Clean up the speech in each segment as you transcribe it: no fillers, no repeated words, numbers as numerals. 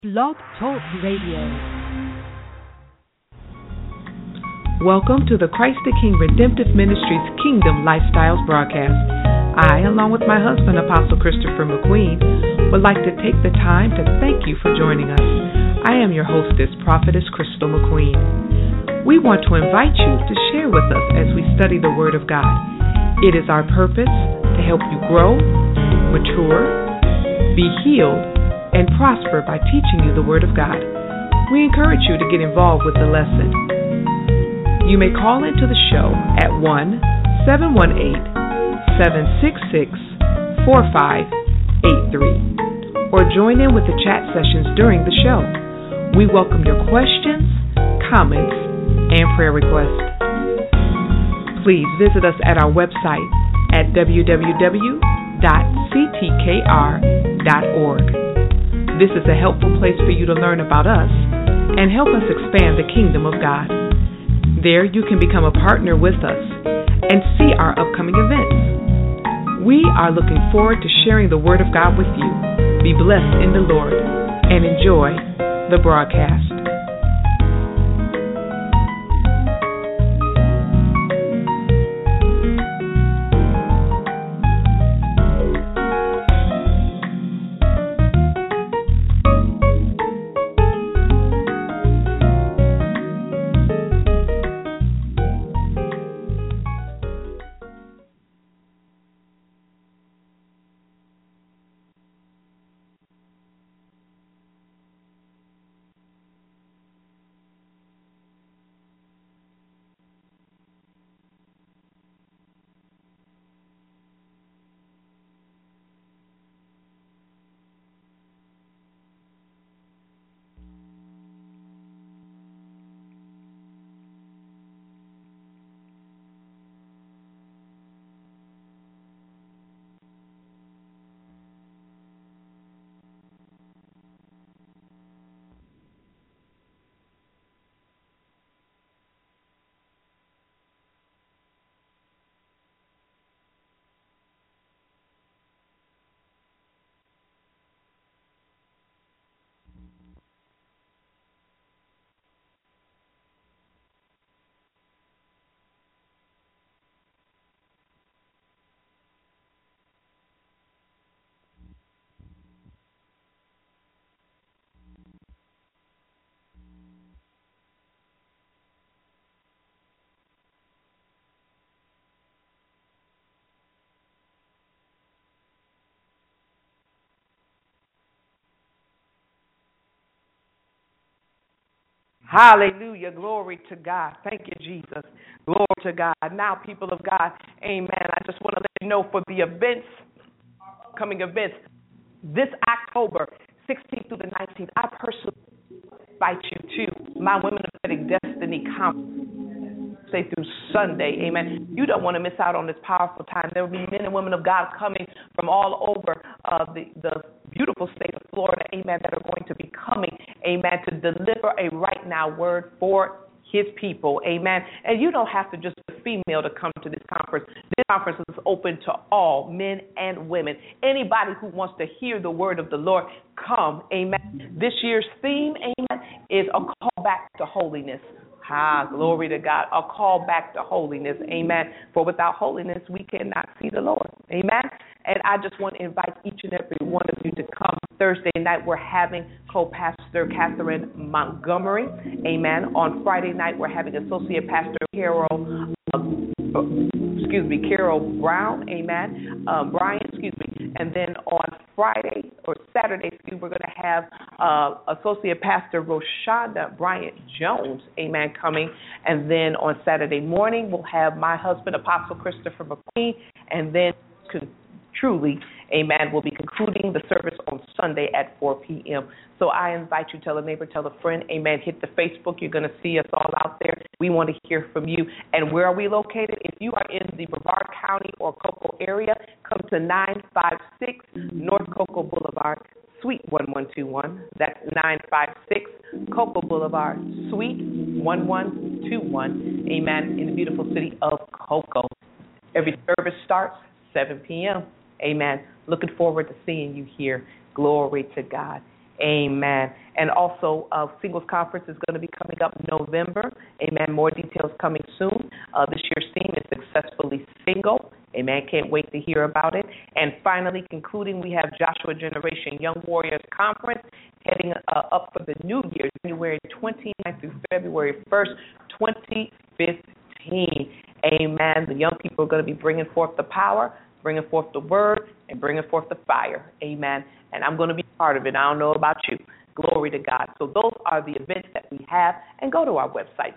Blog Talk Radio. Welcome to the Christ the King Redemptive Ministries Kingdom Lifestyles broadcast. I, along with my husband, Apostle Christopher McQueen, would like to take the time to thank you for joining us. I am your hostess, Prophetess Crystal McQueen. We want to invite you to share with us as we study the Word of God. It is our purpose to help you grow, mature, be healed, and prosper by teaching you the Word of God. We encourage you to get involved with the lesson. You may call into the show at 1-718-766-4583 or join in with the chat sessions during the show. We welcome your questions, comments, and prayer requests. Please visit us at our website at www.ctkr.org. This is a helpful place for you to learn about us and help us expand the kingdom of God. There you can become a partner with us and see our upcoming events. We are looking forward to sharing the Word of God with you. Be blessed in the Lord and enjoy the broadcast. Hallelujah. Glory to God. Thank you, Jesus. Glory to God. Now, people of God, amen. I just want to let you know for the events, coming events, this October 16th through the 19th, I personally invite you to my Women of Prophetic Destiny Conference. Say through Sunday, amen. You don't want to miss out on this powerful time. There will be men and women of God coming from all over the beautiful state of Florida, amen, that are going to be coming, amen, to deliver a right now word for his people, amen. And you don't have to just be a female to come to this conference. This conference is open to all, men and women. Anybody who wants to hear the word of the Lord, come, amen. This year's theme, amen, is a call back to holiness. Glory to God. A call back to holiness. Amen. For without holiness, we cannot see the Lord. Amen. And I just want to invite each and every one of you to come. Thursday night, we're having co-pastor Catherine Montgomery. Amen. On Friday night, we're having Associate Pastor Carol Brown. Amen. Brian. And then on Friday or Saturday, we're going to have Associate Pastor Roshonda Bryant Jones, amen, coming. And then on Saturday morning, we'll have my husband, Apostle Christopher McQueen, and then truly, amen, we'll be concluding the service on Sunday at 4 p.m. So I invite you, tell a neighbor, tell a friend, amen, hit the Facebook. You're going to see us all out there. We want to hear from you. And where are we located? If you are in the Brevard County or Cocoa area, come to 956 North Cocoa Boulevard, Suite 1121. That's 956 Cocoa Boulevard, Suite 1121. Amen. In the beautiful city of Cocoa. Every service starts 7 p.m. Amen. Looking forward to seeing you here. Glory to God. Amen. And also, Singles Conference is going to be coming up in November. Amen. More details coming soon. This year's theme is Successfully Single. Amen. Can't wait to hear about it. And finally, concluding, we have Joshua Generation Young Warriors Conference heading up for the new year, January 29th through February 1st, 2015. Amen. The young people are going to be bringing forth the power, bringing forth the word, and bringing forth the fire. Amen. And I'm going to be part of it. I don't know about you. Glory to God. So those are the events that we have. And go to our website,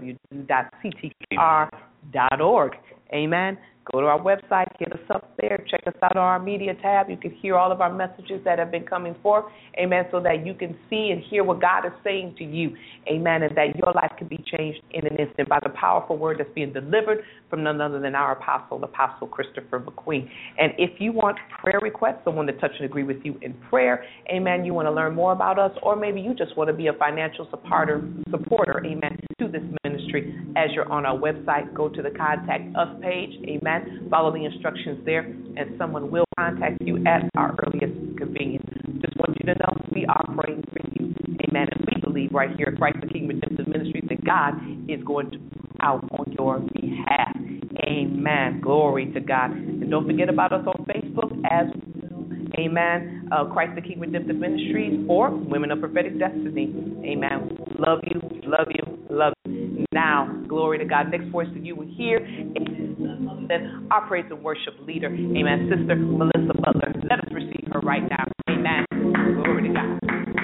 www.ctr.org. Amen. Go to our website, hit us up there, check us out on our media tab. You can hear all of our messages that have been coming forth, amen, so that you can see and hear what God is saying to you, amen, and that your life can be changed in an instant by the powerful word that's being delivered from none other than our Apostle Christopher McQueen. And if you want prayer requests, someone to touch and agree with you in prayer, amen, you want to learn more about us, or maybe you just want to be a financial supporter, amen, to this ministry, as you're on our website, go to the Contact Us page, amen. Follow the instructions there, and someone will contact you at our earliest convenience. Just want you to know we are praying for you. Amen. And we believe right here at Christ the King Redemptive Ministries that God is going to out on your behalf. Amen. Glory to God. And don't forget about us on Facebook as well. Amen. Christ the King Redemptive Ministries or Women of Prophetic Destiny. Amen. Love you, love you, love you. Now, glory to God. Next voice that you will hear is our praise and worship leader, amen, Sister Melissa Butler. Let us receive her right now. Amen. Glory to God.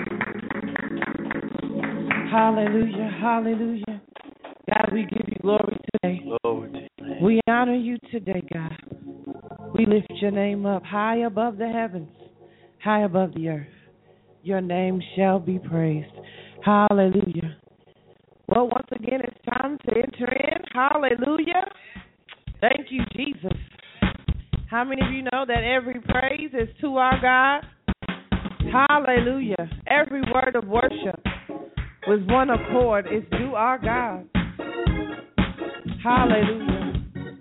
Hallelujah, hallelujah. God, we give you glory today. Lord. We honor you today, God. We lift your name up high above the heavens, high above the earth. Your name shall be praised. Hallelujah. Well, once again, it's time to enter in. Hallelujah. Thank you, Jesus. How many of you know that every praise is to our God? Hallelujah. Every word of worship with one accord is to our God. Hallelujah.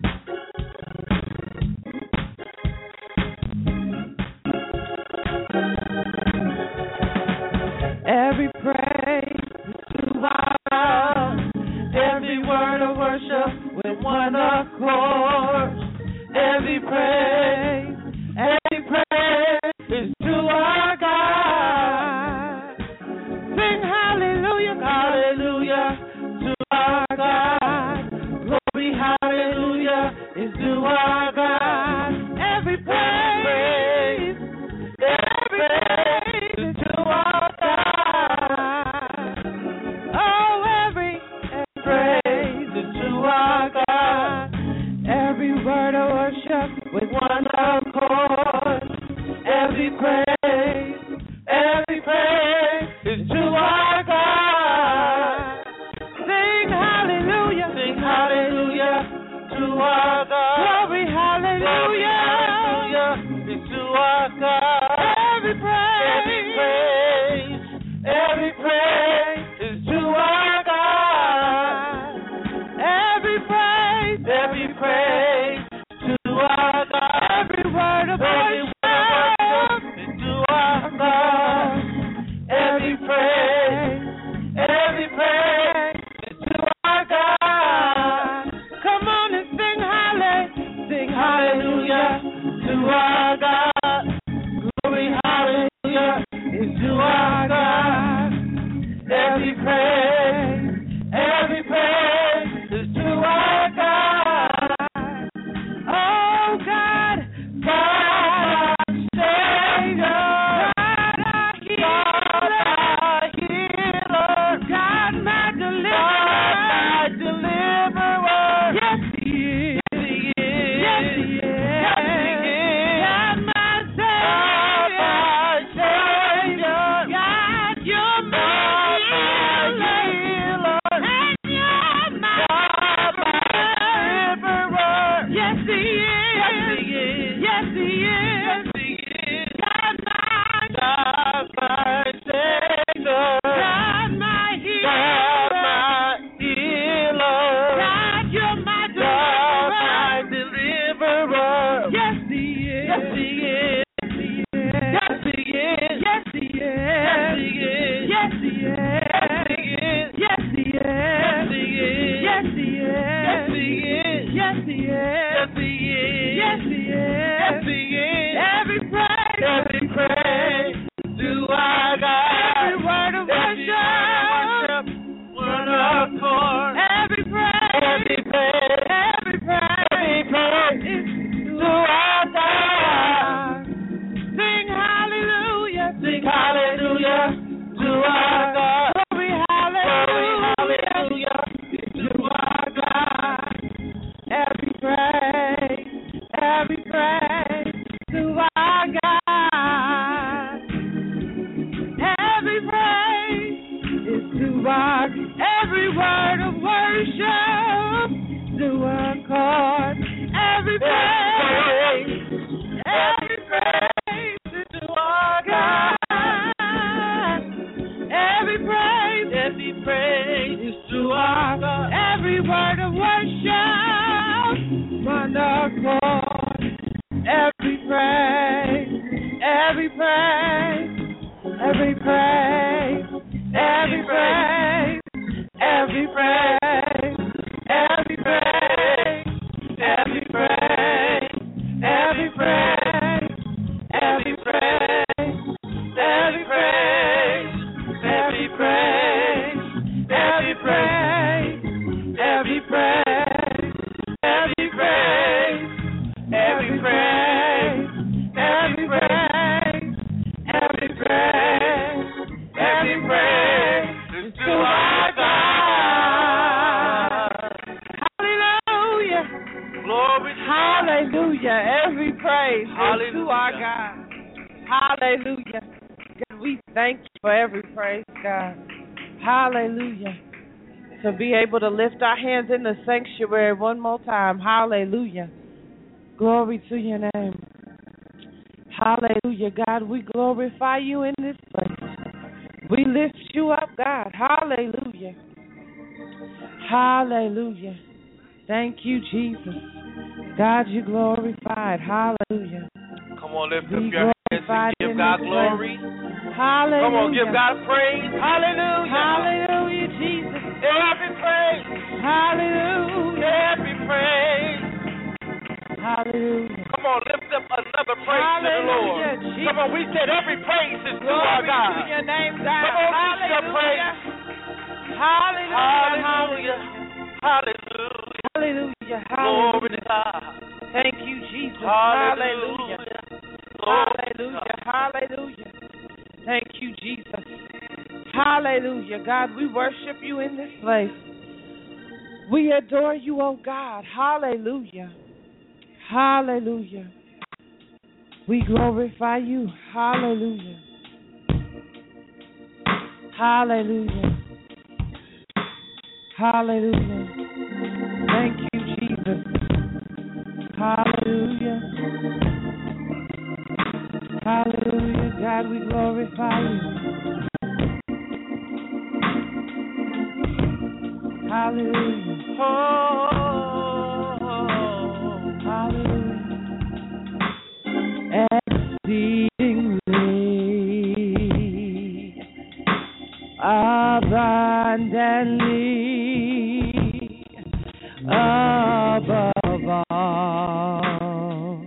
Every praise is to our God. Every word of worship with one accord. Every praise is to our God. Sing hallelujah, hallelujah to our God. Glory, hallelujah is to our God. Every praise is to our God. be praised is to our God. Every word of worship, one accord. Every praise, every praise, every praise, every praise, every praise, every praise, every praise, every praise, every praise, every praise, every praise, every praise, every praise, every praise, every praise, every praise, every praise, every praise is to our God. Hallelujah. Glory. Hallelujah. Every praise is to our God. Hallelujah. God, we thank you for every praise, God. Hallelujah. To be able to lift our hands in the sanctuary one more time. Hallelujah. Glory to your name. Hallelujah, God. We glorify you in this place. We lift you up, God. Hallelujah. Hallelujah. Thank you, Jesus. God, you glorified. Hallelujah. Come on, lift up your hands and give God glory. Hallelujah. Come on, give God praise. Hallelujah. Hallelujah, Jesus. Every praise. Hallelujah. Every praise. Hallelujah. Come on, lift up another praise to the Lord. Jesus. Come on, we said every praise is to our Glory God. to your name, God. Come on, lift your praise. Hallelujah. Hallelujah. Hallelujah. Hallelujah. Glory to God. Thank you, Jesus. Hallelujah. Hallelujah. Hallelujah. Thank you, Jesus. Hallelujah. God, we worship you in this place. We adore you, oh God. Hallelujah. Hallelujah. We glorify you. Hallelujah. Hallelujah. Hallelujah. Thank you, Jesus. Hallelujah. Hallelujah. God, we glorify you. Hallelujah. Oh, hallelujah. Exceedingly, abundantly, above all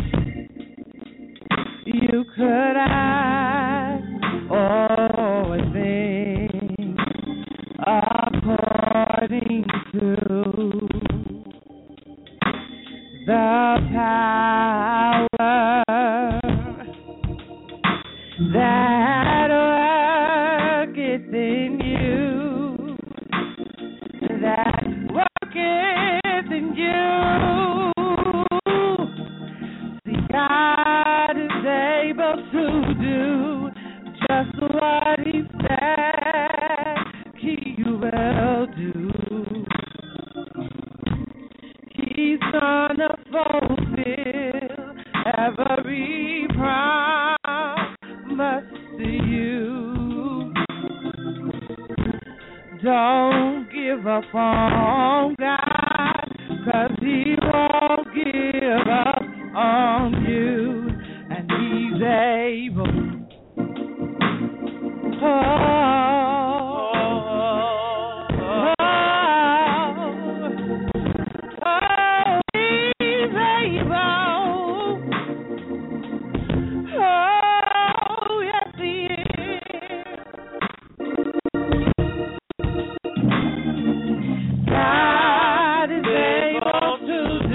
you could ask or think, according to the power that worketh in you, that worketh in you. See, God is able to do just what He said He will do. He's gonna fulfill every promise to you. Don't give up on God, 'cause He won't give up on you, and He's able. To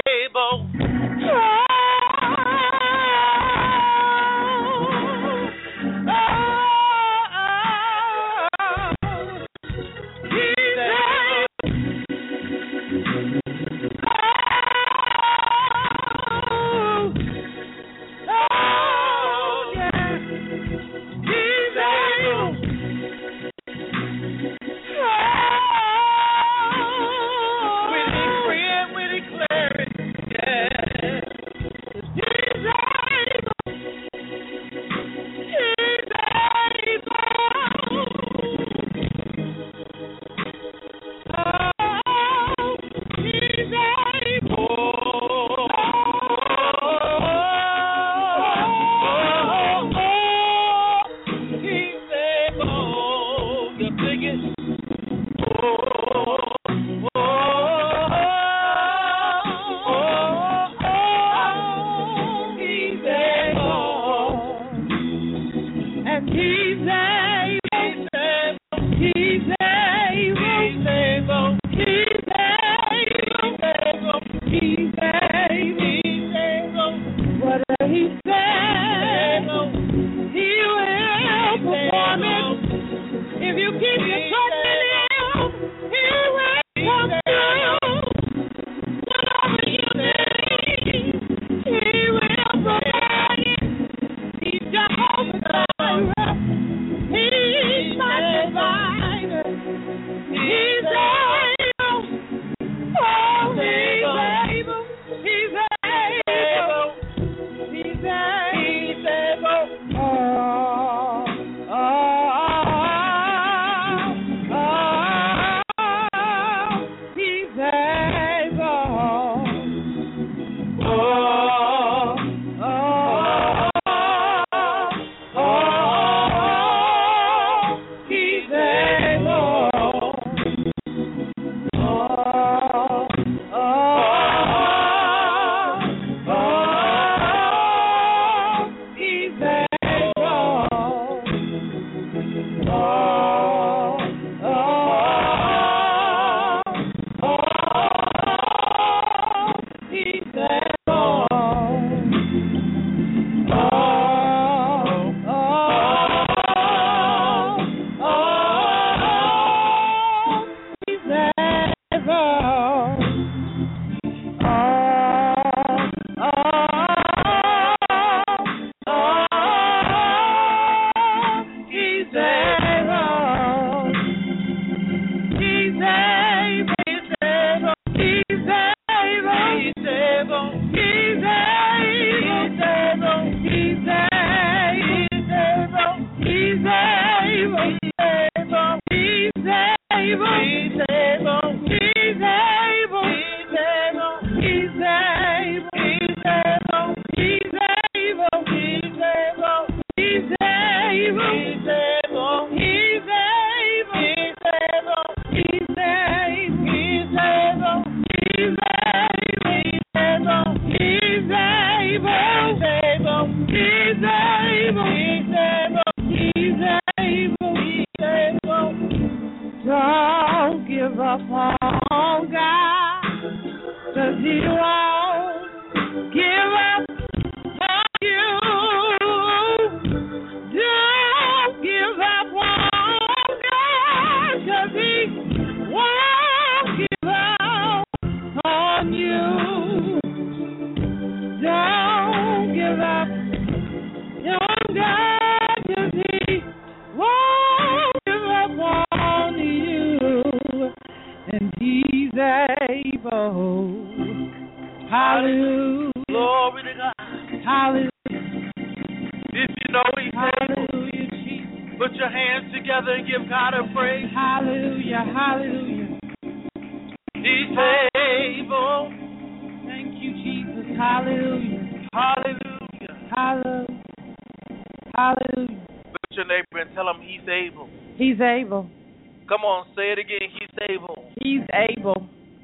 He's able. Come on, say it again. He's able. He's able.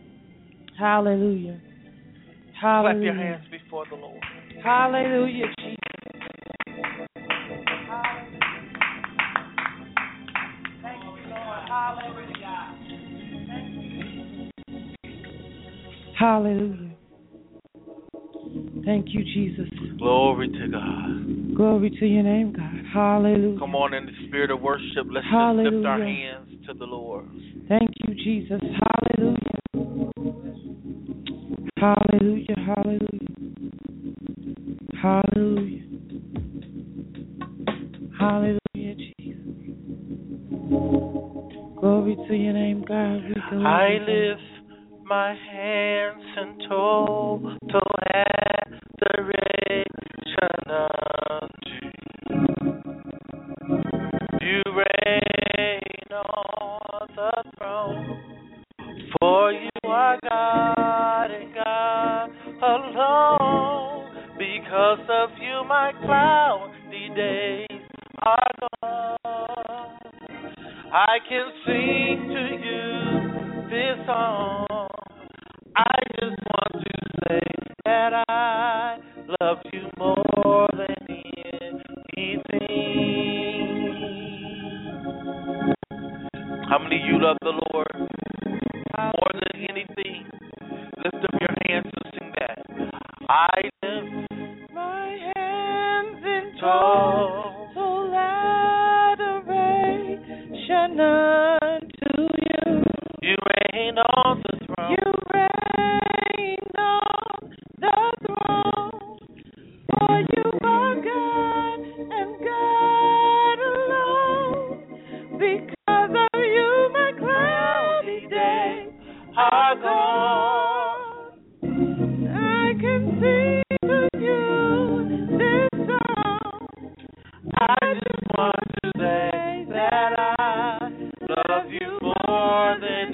Hallelujah. Hallelujah. Clap your hands before the Lord. Hallelujah, Jesus. Thank you, Lord. Hallelujah. Hallelujah. Thank you, Jesus. Glory to God. Glory to your name, God. Hallelujah. Come on, in the spirit of worship, let's just lift our hands to the Lord. Thank you, Jesus. Hallelujah. Hallelujah. Hallelujah. Hallelujah. Hallelujah, Jesus. Glory to your name, God. I lift my hands in total adoration unto you. You reign on the throne, for you are God and God alone. Because of you, my cloudy days are gone. I can sing to you this song. I just want to say that I love you more than anything. How many of you love the Lord more than anything? Lift up your hands and sing that. I lift my hands in total adoration unto you. You reign on the throne. You reign on the throne. For you are God and God alone. Because of you, my cloudy days are gone. I can sing to you this song. I just want to say that I love you more than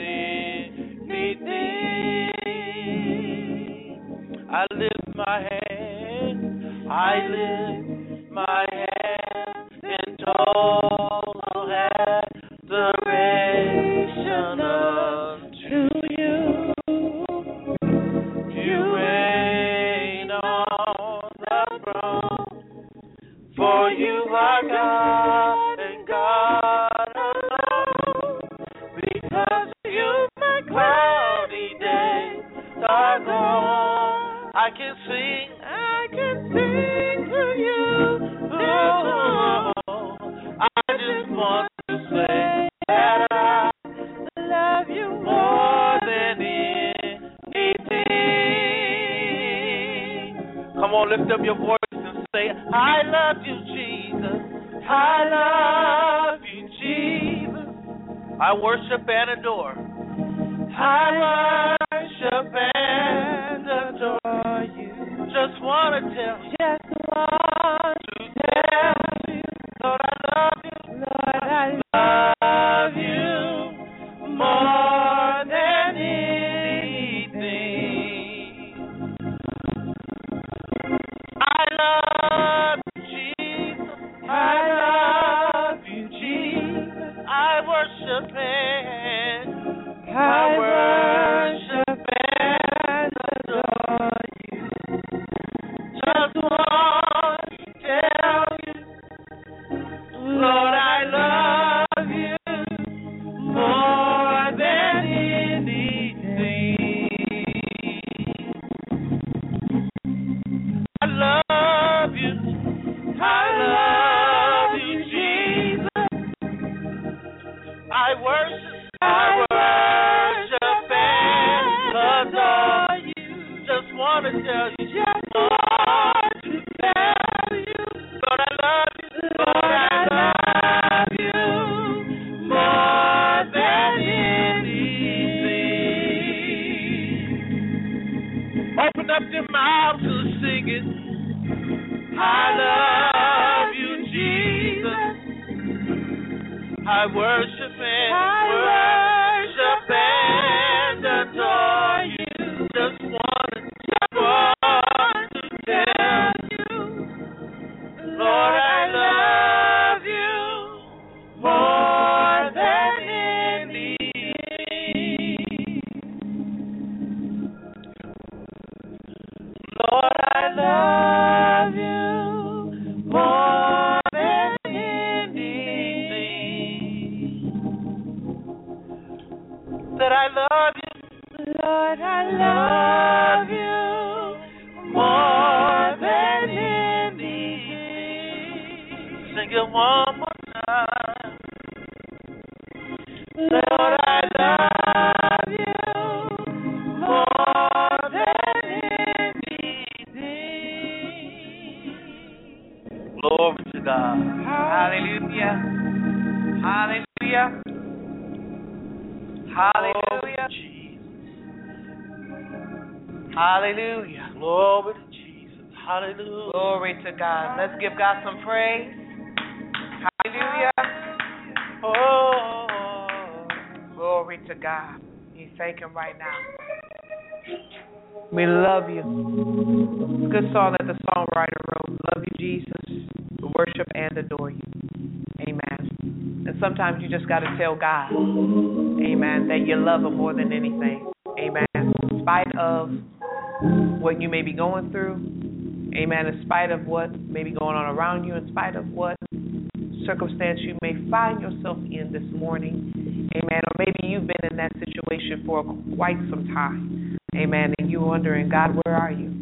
anything. I lift my hands. I lift my hands in total adoration unto you. You reign on the throne, for you are God and God alone. Because of you, my cloudy days are gone. I can sing to you this song. I just want to say that I love you more than anything. Come on, lift up your voice and say, I love you, Jesus. I love you, Jesus. I worship and adore. I worship and adore you. Just want to tell you. Lord, I love you. Lord, I love you more than anything. I love you, Jesus. I love you, Jesus. I worship and adore you. Just want to tell you, Lord, I love you more than anything. I love you. I love you, Jesus. I worship and adore you. Just want to tell you, Lord, I love you. Lord, I love you more than anything. Open up your mouths and sing it. I love you, Jesus. I worship and adore you. Just want to tell you, Lord, I love you more than anything. Lord, I love you more than anything. That I love you, Lord, I love you more one more time. Lord, I love you more than anything. Glory to God. Hallelujah. Hallelujah. Hallelujah. Hallelujah. Glory to Jesus. Hallelujah. Glory to God. Let's give God some praise. Hallelujah. Oh. Glory to God. You thank Him right now. We love you. Good song that the songwriter wrote. Love you, Jesus. Worship and adore you. Amen. And sometimes you just got to tell God, amen, that you love Him more than anything. Amen. In spite of what you may be going through, amen, in spite of what may be going on around you, in spite of what circumstance you may find yourself in this morning, amen, or maybe you've been in that situation for quite some time, amen, and you're wondering, God, where are you?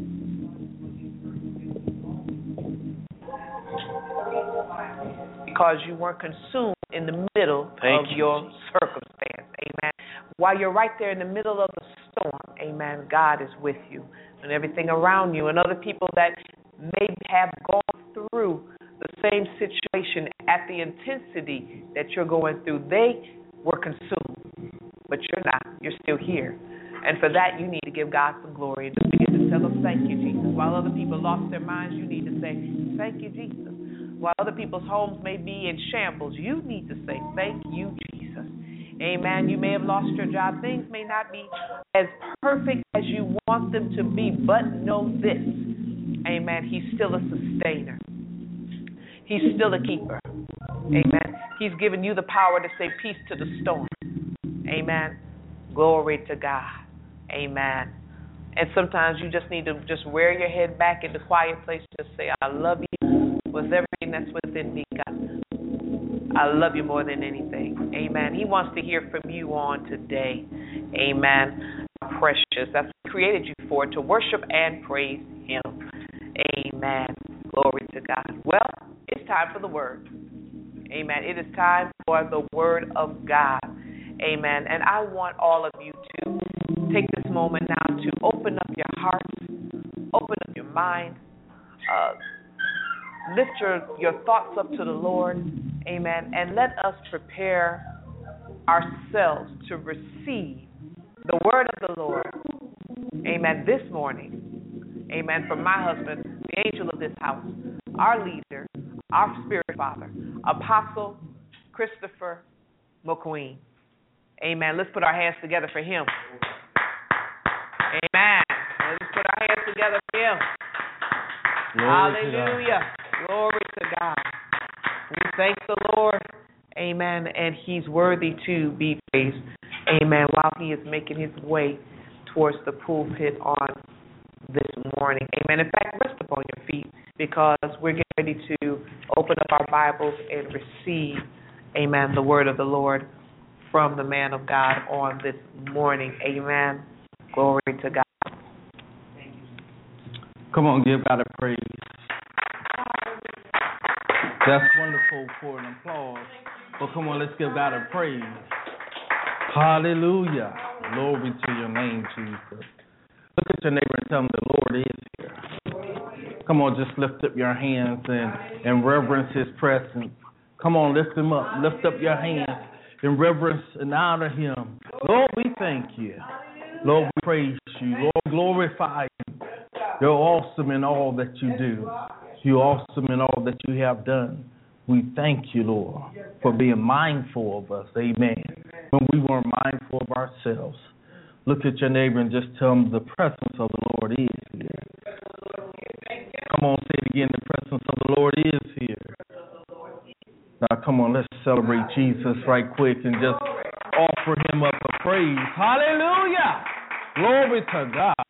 Because you weren't consumed in the middle of your circumstance, amen. While you're right there in the middle of the storm, amen, God is with you and everything around you, and other people that may have gone through the same situation at the intensity that you're going through, they were consumed, but you're not. You're still here. And for that, you need to give God some glory and just begin to tell Him, thank you, Jesus. While other people lost their minds, you need to say, thank you, Jesus. While other people's homes may be in shambles, you need to say, thank you, Jesus. Amen. You may have lost your job. Things may not be as perfect as you want them to be, but know this. Amen. He's still a sustainer. He's still a keeper. Amen. He's given you the power to say peace to the storm. Amen. Glory to God. Amen. And sometimes you just need to just wear your head back in the quiet place and just say, I love you with everything that's within me, God. I love you more than anything. Amen. He wants to hear from you on today. Amen. Precious. That's what He created you for, to worship and praise Him. Amen. Glory to God. Well, it's time for the Word. Amen. It is time for the Word of God. Amen. And I want all of you to take this moment now to open up your hearts, open up your mind, lift your thoughts up to the Lord. Amen. And let us prepare ourselves to receive the word of the Lord. Amen. This morning. Amen. From my husband, the angel of this house, our leader, our spirit father, Apostle Christopher McQueen. Amen. Let's put our hands together for him. Amen. Let's put our hands together for him. Glory Hallelujah. Glory to God. We thank the Lord. Amen. And He's worthy to be praised. Amen. While He is making His way towards the pulpit on this morning. Amen. In fact, rest upon your feet because we're getting ready to open up our Bibles and receive, amen, the word of the Lord from the man of God on this morning. Amen. Glory to God. Come on, give God a praise. That's wonderful for an applause. But come on, let's give God a praise. Hallelujah. Glory to your name, Jesus. Look at your neighbor and tell him the Lord is here. Come on, just lift up your hands and reverence His presence. Come on, lift Him up. Lift up your hands and reverence and honor Him. Lord, we thank you. Lord, we praise you. Lord, glorify you. You're awesome in all that you do. You're awesome in all that you have done. We thank you, Lord, for being mindful of us. Amen. When we weren't mindful of ourselves. Look at your neighbor and just tell him the presence of the Lord is here. Come on, say it again. The presence of the Lord is here. Now, come on, let's celebrate Jesus right quick and just offer Him up a praise. Hallelujah. Glory to God.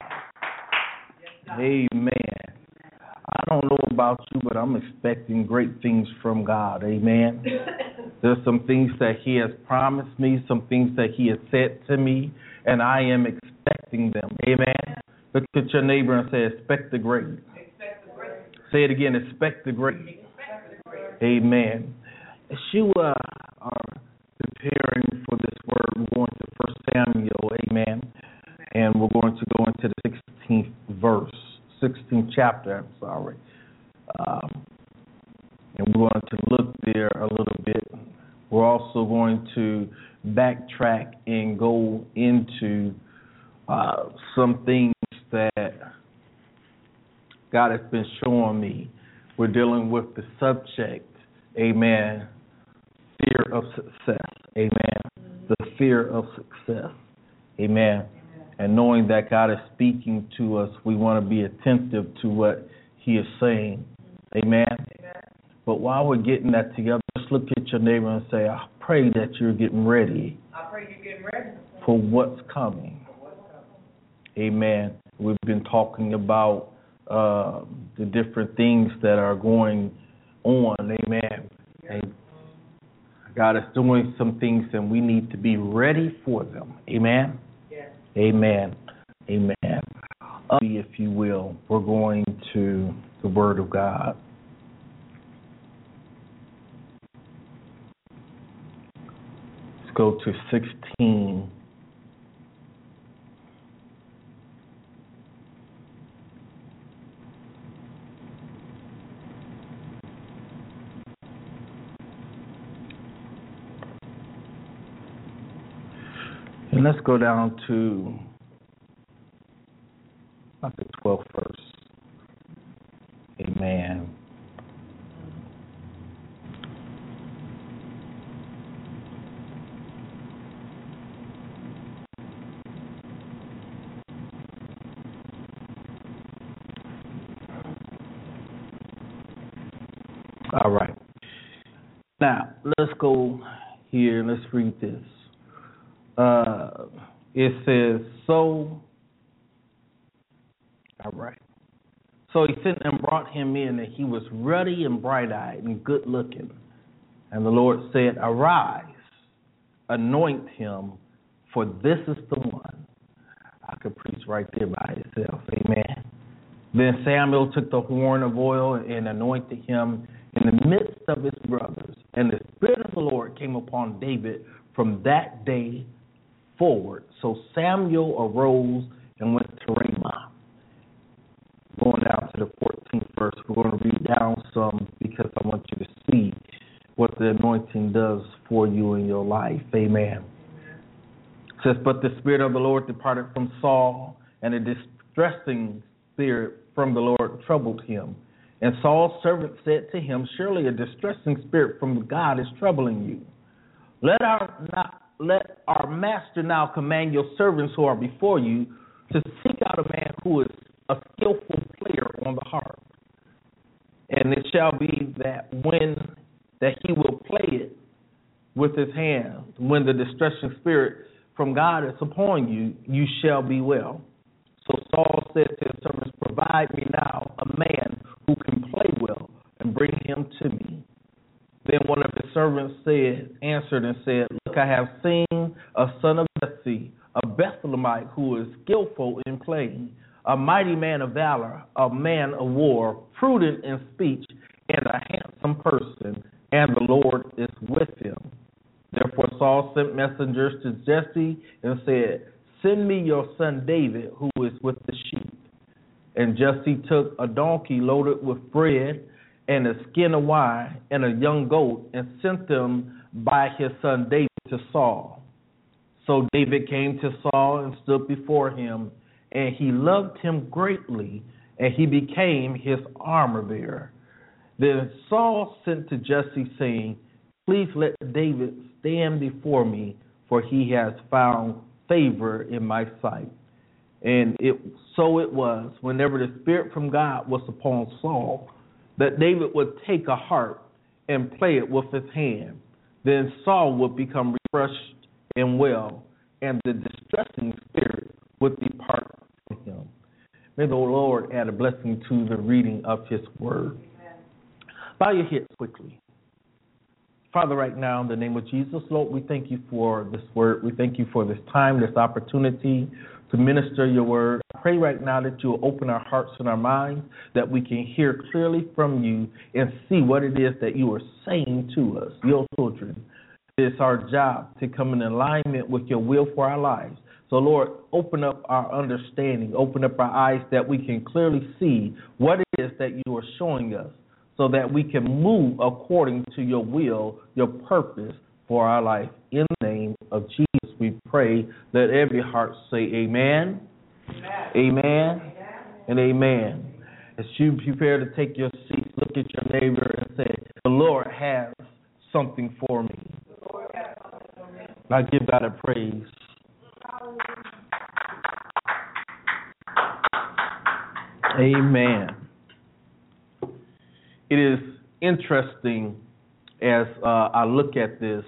Amen. I don't know about you, but I'm expecting great things from God. Amen. There's some things that He has promised me, some things that He has said to me, and I am expecting them. Amen. Look at your neighbor and say, expect the great. Say it again, expect the great. Amen. As you are preparing for this word, we're going to 1 Samuel, amen, and we're going to go into the 16th chapter, and we're going to look there a little bit. We're also going to backtrack and go into some things that God has been showing me. We're dealing with the subject, amen, fear of success, amen, the fear of success, amen. And knowing that God is speaking to us, we want to be attentive to what He is saying, amen. But while we're getting that together, just look at your neighbor and say, I pray that you're getting ready. For what's coming. Amen. We've been talking about the different things that are going on. Amen. And God is doing some things and we need to be ready for them. Amen. Yes. Amen. Amen. If you will, we're going to the Word of God. Let's go to 16. And let's go down to about the 12th verse. Amen. All right. Now, let's go here and let's read this. It says, all right. So he sent and brought him in, and he was ruddy and bright-eyed and good-looking. And the Lord said, arise, anoint him, for this is the one. I could preach right there by itself. Amen. Then Samuel took the horn of oil and anointed him in the midst of his brothers. And the Spirit of the Lord came upon David from that day forward. So Samuel arose and went to Ramah. Going down to the 14th verse, we're going to read down some because I want you to see what the anointing does for you in your life. Amen. It says, but the Spirit of the Lord departed from Saul, and a distressing spirit from the Lord troubled him. And Saul's servant said to him, surely a distressing spirit from God is troubling you. Let our master now command your servants who are before you to seek out a man who is a skillful player on the harp. And it shall be that he will play it with his hands. When the distressing spirit from God is upon you, you shall be well. So Saul said to his servants, provide me now a man who can play well, and bring him to me. Then one of his servants answered and said, look, I have seen a son of Jesse, a Bethlehemite, who is skillful in playing, a mighty man of valor, a man of war, prudent in speech, and a handsome person, and the Lord is with him. Therefore Saul sent messengers to Jesse and said, send me your son David, who is with the sheep. And Jesse took a donkey loaded with bread and a skin of wine and a young goat and sent them by his son David to Saul. So David came to Saul and stood before him, and he loved him greatly, and he became his armor bearer. Then Saul sent to Jesse, saying, please let David stand before me, for he has found favor in my sight. And so it was, whenever the Spirit from God was upon Saul, that David would take a harp and play it with his hand. Then Saul would become refreshed and well, and the distressing spirit would depart from him. May the Lord add a blessing to the reading of his word. Amen. Bow your heads quickly. Father, right now, in the name of Jesus, Lord, we thank you for this word. We thank you for this time, this opportunity to minister your word. I pray right now that you will open our hearts and our minds, that we can hear clearly from you and see what it is that you are saying to us, your children. It's our job to come in alignment with your will for our lives. So, Lord, open up our understanding, open up our eyes that we can clearly see what it is that you are showing us so that we can move according to your will, your purpose for our life. In the name of Jesus, we pray. Let every heart say amen, amen, and amen. As you prepare to take your seat, look at your neighbor and say, the Lord has something for me. I give God a praise. Amen. It is interesting as I look at this,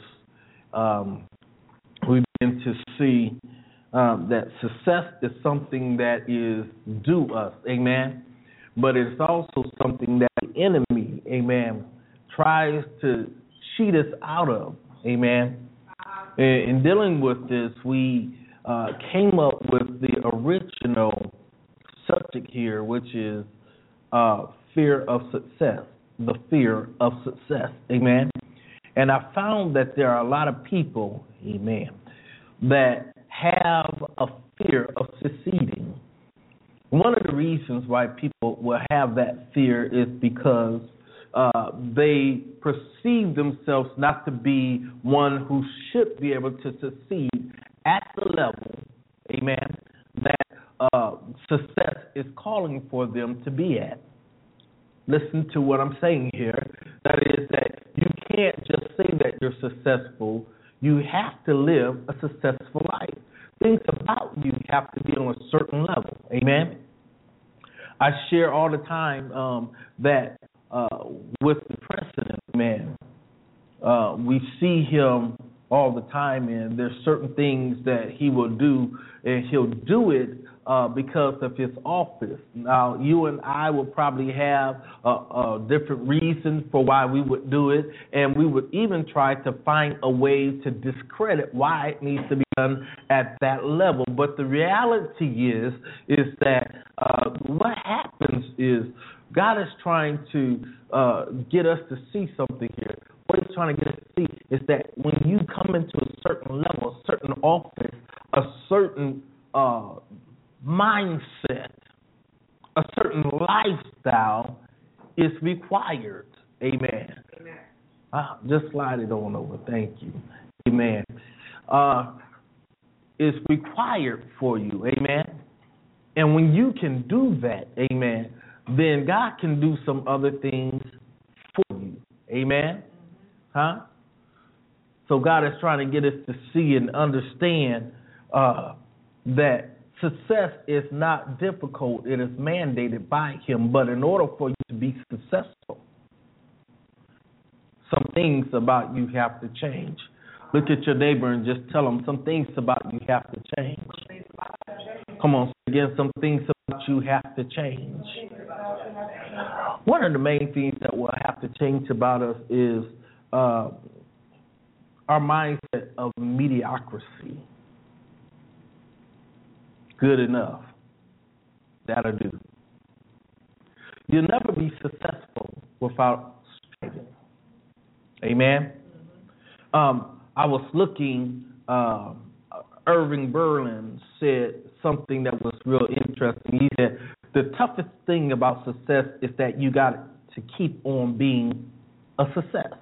we begin to see that success is something that is due us, amen. But it's also something that the enemy, amen, tries to cheat us out of, amen. In dealing with this, we came up with the original subject here, which is fear of success, the fear of success, amen. And I found that there are a lot of people, amen, that have a fear of succeeding. One of the reasons why people will have that fear is because they perceive themselves not to be one who should be able to succeed at the level, amen, that success is calling for them to be at. Listen to what I'm saying here. That is that you can't just say that you're successful. You have to live a successful life. Things about you have to be on a certain level, amen. I share all the time that with the president, man, we see him all the time, and there's certain things that he will do, and he'll do it because of his office. Now, you and I will probably have a different reason for why we would do it, and we would even try to find a way to discredit why it needs to be done at that level. But the reality is that what happens is God is trying to get us to see something here. What he's trying to get us to see is that when you come into a certain level, a certain office, a certain mindset, a certain lifestyle is required. Amen. Just slide it on over. Thank you. Amen. Is required for you. Amen. And when you can do that, amen, then God can do some other things for you. Amen? Huh? So God is trying to get us to see and understand that success is not difficult. It is mandated by Him. But in order for you to be successful, some things about you have to change. Look at your neighbor and just tell them some things about you have to change. Come on, again, some things about you have to change. One of the main things that will have to change about us is our mindset of mediocrity. Good enough. That'll do. You'll never be successful without striving. Amen? I was looking, Irving Berlin said something that was real interesting. He said, the toughest thing about success is that you got to keep on being a success.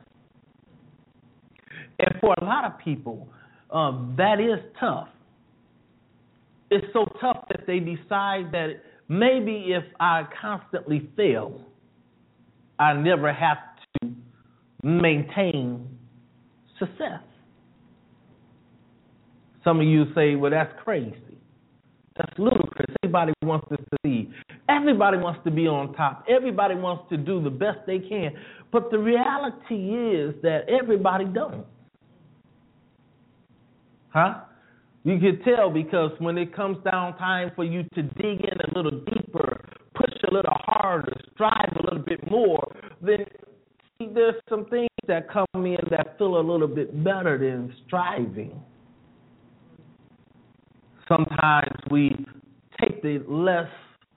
And for a lot of people, that is tough. It's so tough that they decide that maybe if I constantly fail, I never have to maintain success. Some of you say, well, that's crazy. That's ludicrous. Everybody wants to succeed. Everybody wants to be on top. Everybody wants to do the best they can. But the reality is that everybody don't. Huh? You can tell because when it comes down time for you to dig in a little deeper, push a little harder, strive a little bit more, then there's some things that come in that feel a little bit better than striving. Sometimes we take the less,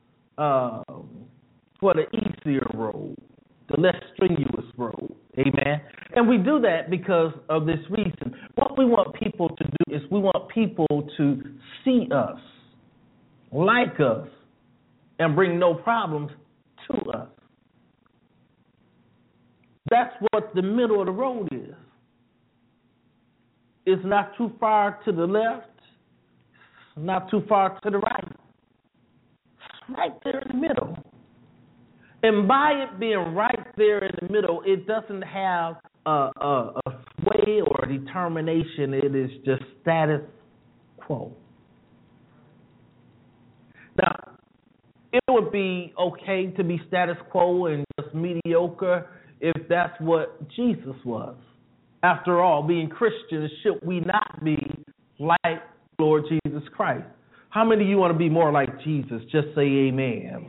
the easier road, the less strenuous road. Amen. And we do that because of this reason. What we want people to do is we want people to see us, like us, and bring no problems to us. That's what the middle of the road is. It's not too far to the left, not too far to the right. It's right there in the middle. And by it being right there in the middle, it doesn't have a sway or a determination. It is just status quo. Now, it would be okay to be status quo and just mediocre if that's what Jesus was. After all, being Christians, should we not be like Lord Jesus Christ? How many of you want to be more like Jesus? Just say amen.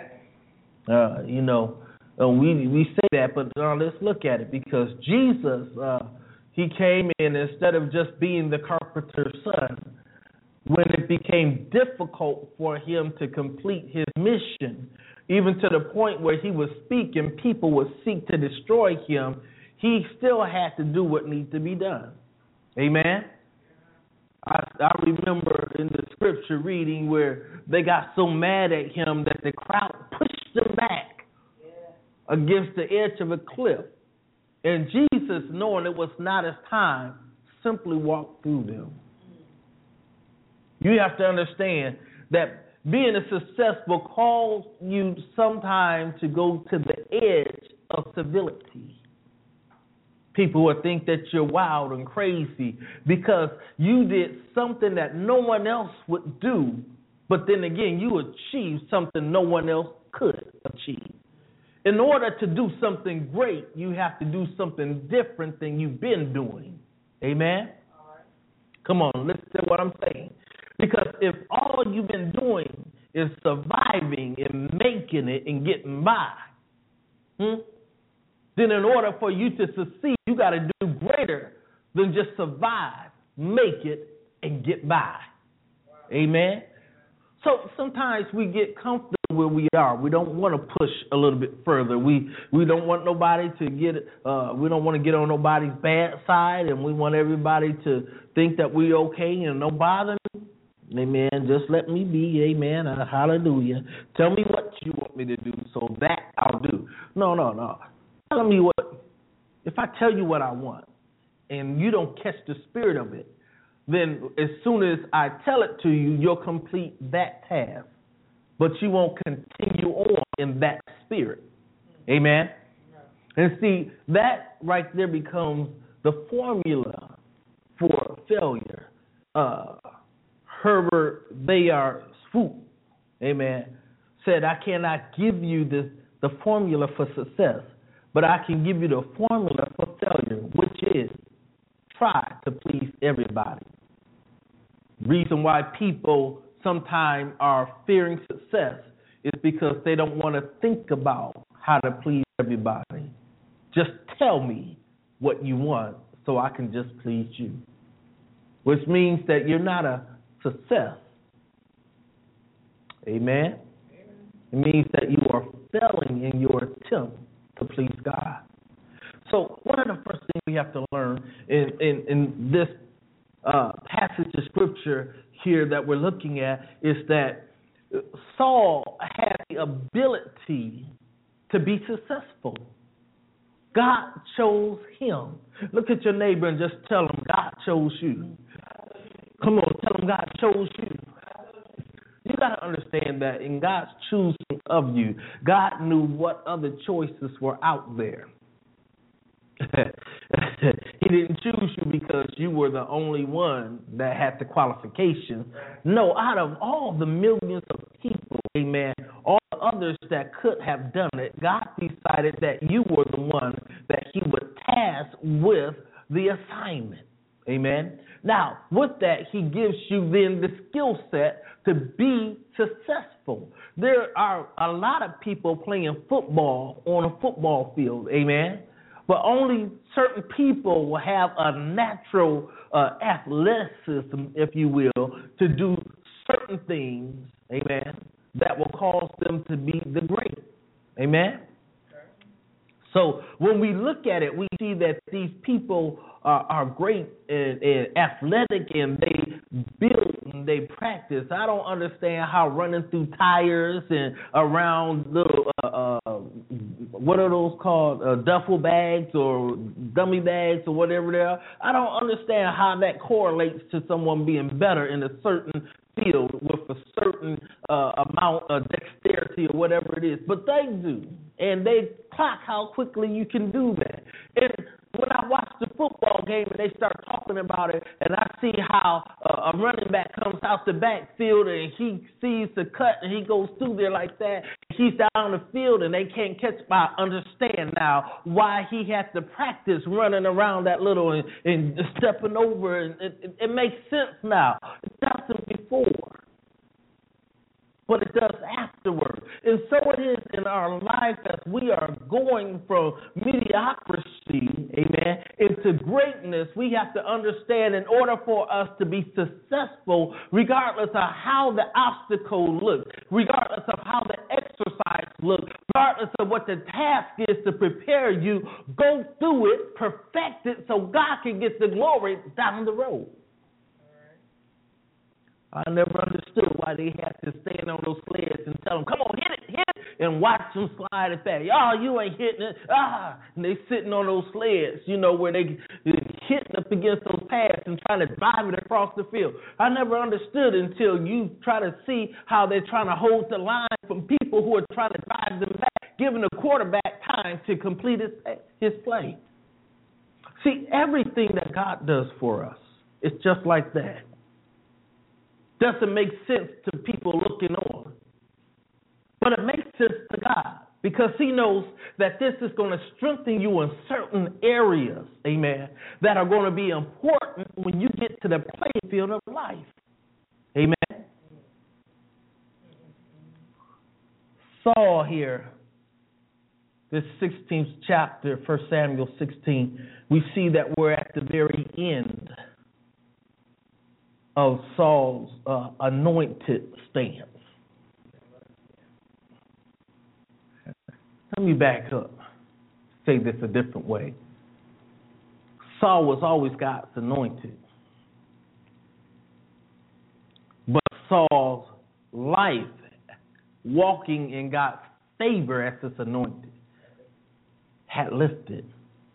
We say that, but let's look at it, because Jesus, he came in instead of just being the carpenter's son. When it became difficult for him to complete his mission, even to the point where he was speaking, people would seek to destroy him, he still had to do what needs to be done. Amen? I remember in the scripture reading where they got so mad at him that the crowd pushed him back against the edge of a cliff. And Jesus, knowing it was not his time, simply walked through them. You have to understand that being a successful calls you sometimes to go to the edge of civility. People will think that you're wild and crazy because you did something that no one else would do, but then again, you achieved something no one else could achieve. In order to do something great, you have to do something different than you've been doing. Amen? All right. Come on, listen to what I'm saying. Because if all you've been doing is surviving and making it and getting by, then in order for you to succeed, you got to do greater than just survive, make it, and get by. Wow. Amen? So sometimes we get comfortable where we are. We don't want to push a little bit further. We don't want nobody to get, we don't want to get on nobody's bad side, and we want everybody to think that we're okay and no bother me. Amen. Just let me be. Amen. Hallelujah. Tell me what you want me to do, so that I'll do. No. Tell me what. If I tell you what I want, and you don't catch the spirit of it, then as soon as I tell it to you, you'll complete that task. But you won't continue on in that spirit. Amen. And see, that right there becomes the formula for failure. Herbert Bayard Swoop, amen, said, I cannot give you the formula for success, but I can give you the formula for failure, which is try to please everybody. Reason why people sometimes are fearing success is because they don't want to think about how to please everybody. Just tell me what you want so I can just please you, which means that you're not a success. Amen? It means that you are failing in your attempt to please God. So one of the first things we have to learn in this passage of scripture here that we're looking at is that Saul had the ability to be successful. God chose him. Look at your neighbor and just tell him God chose you. Come on, tell him God chose you. You got to understand that in God's choosing of you, God knew what other choices were out there. He didn't choose you because you were the only one that had the qualifications. No, out of all the millions of people, amen, all the others that could have done it, God decided that you were the one that he would task with the assignment. Amen. Now, with that, he gives you then the skill set to be successful. There are a lot of people playing football on a football field. Amen. But only certain people will have a natural athleticism, if you will, to do certain things, amen, that will cause them to be the great. Amen? So when we look at it, we see that these people are great and athletic, and they build and they practice. I don't understand how running through tires and around little, what are those called, duffel bags or dummy bags or whatever they are. I don't understand how that correlates to someone being better in a certain field with a certain amount of dexterity or whatever it is. But they do, and they clock how quickly you can do that. And when I watch the football game and they start talking about it, and I see how a running back comes out the backfield and he sees the cut and he goes through there like that, he's down the field and they can't catch. I understand now why he has to practice running around that little and stepping over. And it makes sense now. It doesn't before, but it does afterward. And so it is in our life as we are going from mediocrity, amen, into greatness. We have to understand, in order for us to be successful, regardless of how the obstacle looks, regardless of how the exercise looks, regardless of what the task is to prepare you, go through it, perfect it, so God can get the glory down the road. I never understood why they had to stand on those sleds and tell them, come on, hit it, and watch them slide it back. Oh, you ain't hitting it. And they sitting on those sleds, where they hitting up against those pads and trying to drive it across the field. I never understood until you try to see how they're trying to hold the line from people who are trying to drive them back, giving the quarterback time to complete his play. See, everything that God does for us, it's just like that. Doesn't make sense to people looking on. But it makes sense to God, because he knows that this is going to strengthen you in certain areas, amen, that are going to be important when you get to the playing field of life. Amen. Saul here, this 16th chapter, 1 Samuel 16, we see that we're at the very end of Saul's anointed stance. Let me back up, say this a different way. Saul was always God's anointed, but Saul's life, walking in God's favor as his anointed, had lifted.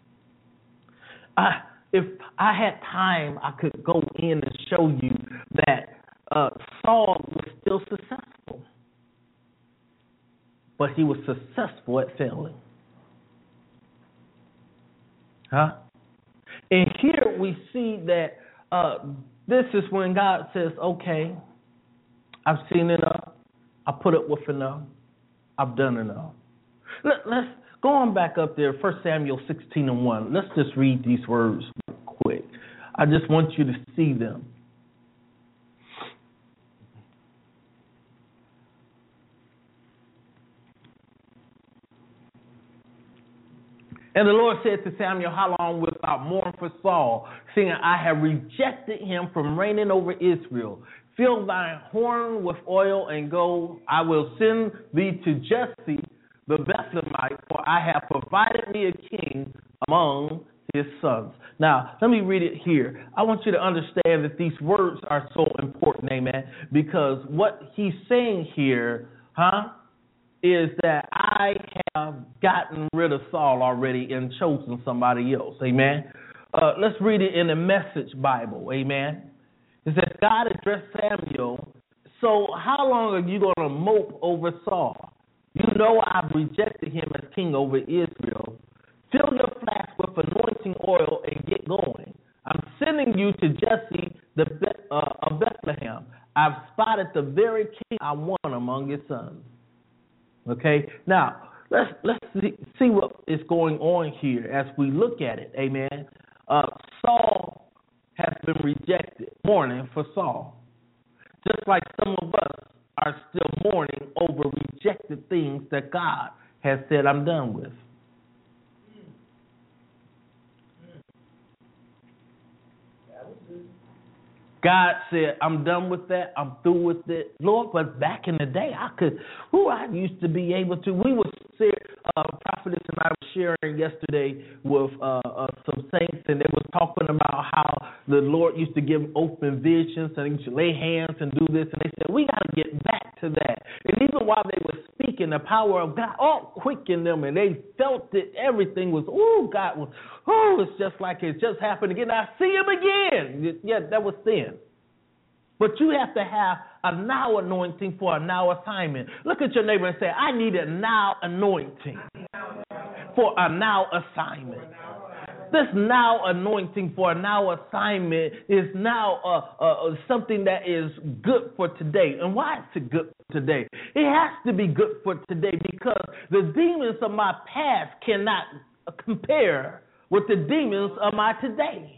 If I had time, I could go in and show you that Saul was still successful, but he was successful at failing. And here we see that this is when God says, okay, I've seen enough. I put up with enough. I've done enough. Let's go on back up there, 1 Samuel 16:1. Let's just read these words quick. I just want you to see them. And the Lord said to Samuel, how long wilt thou mourn for Saul, seeing I have rejected him from reigning over Israel? Fill thine horn with oil and go. I will send thee to Jesse the Bethlehemite, for I have provided me a king among his sons. Now, let me read it here. I want you to understand that these words are so important, amen, because what he's saying here, is that I have gotten rid of Saul already and chosen somebody else, amen. Let's read it in the Message Bible, amen. It says, God addressed Samuel, so how long are you going to mope over Saul? You know I've rejected him as king over Israel. Fill your flask with anointing oil and get going. I'm sending you to Jesse of Bethlehem. I've spotted the very king I want among his sons. Okay, now let's see what is going on here as we look at it. Amen. Saul has been rejected, mourning for Saul, just like some of us are still mourning over rejected things that God has said I'm done with. God said, I'm done with that. I'm through with it. Lord, but back in the day, I used to be able to. We were, Prophetess and I were sharing yesterday with some saints, and they was talking about how the Lord used to give open visions, and he used to lay hands and do this, and they said, we got to get back to that. And even while they were speaking, the power of God all quickened them, and they felt it. Everything was, God was, it's just like it just happened again. I see him again. Yeah, that was sin. But you have to have a now anointing for a now assignment. Look at your neighbor and say, I need a now anointing for a now assignment. This now anointing for a now assignment is now something that is good for today. And why is it good for today? It has to be good for today because the demons of my past cannot compare with the demons of my today.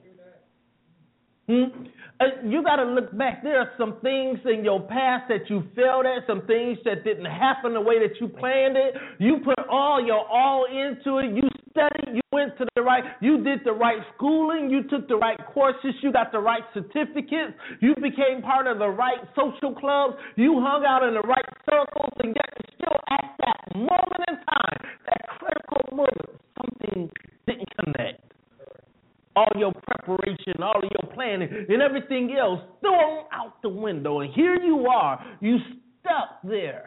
You got to look back. There are some things in your past that you failed at, some things that didn't happen the way that you planned it. You put all into it. You studied. You went to you did the right schooling. You took the right courses. You got the right certificates. You became part of the right social clubs. You hung out in the right circles, and yet still at that moment in time, that critical moment, something didn't connect. All your preparation, all of your planning, and everything else thrown out the window. And here you are, you stuck there.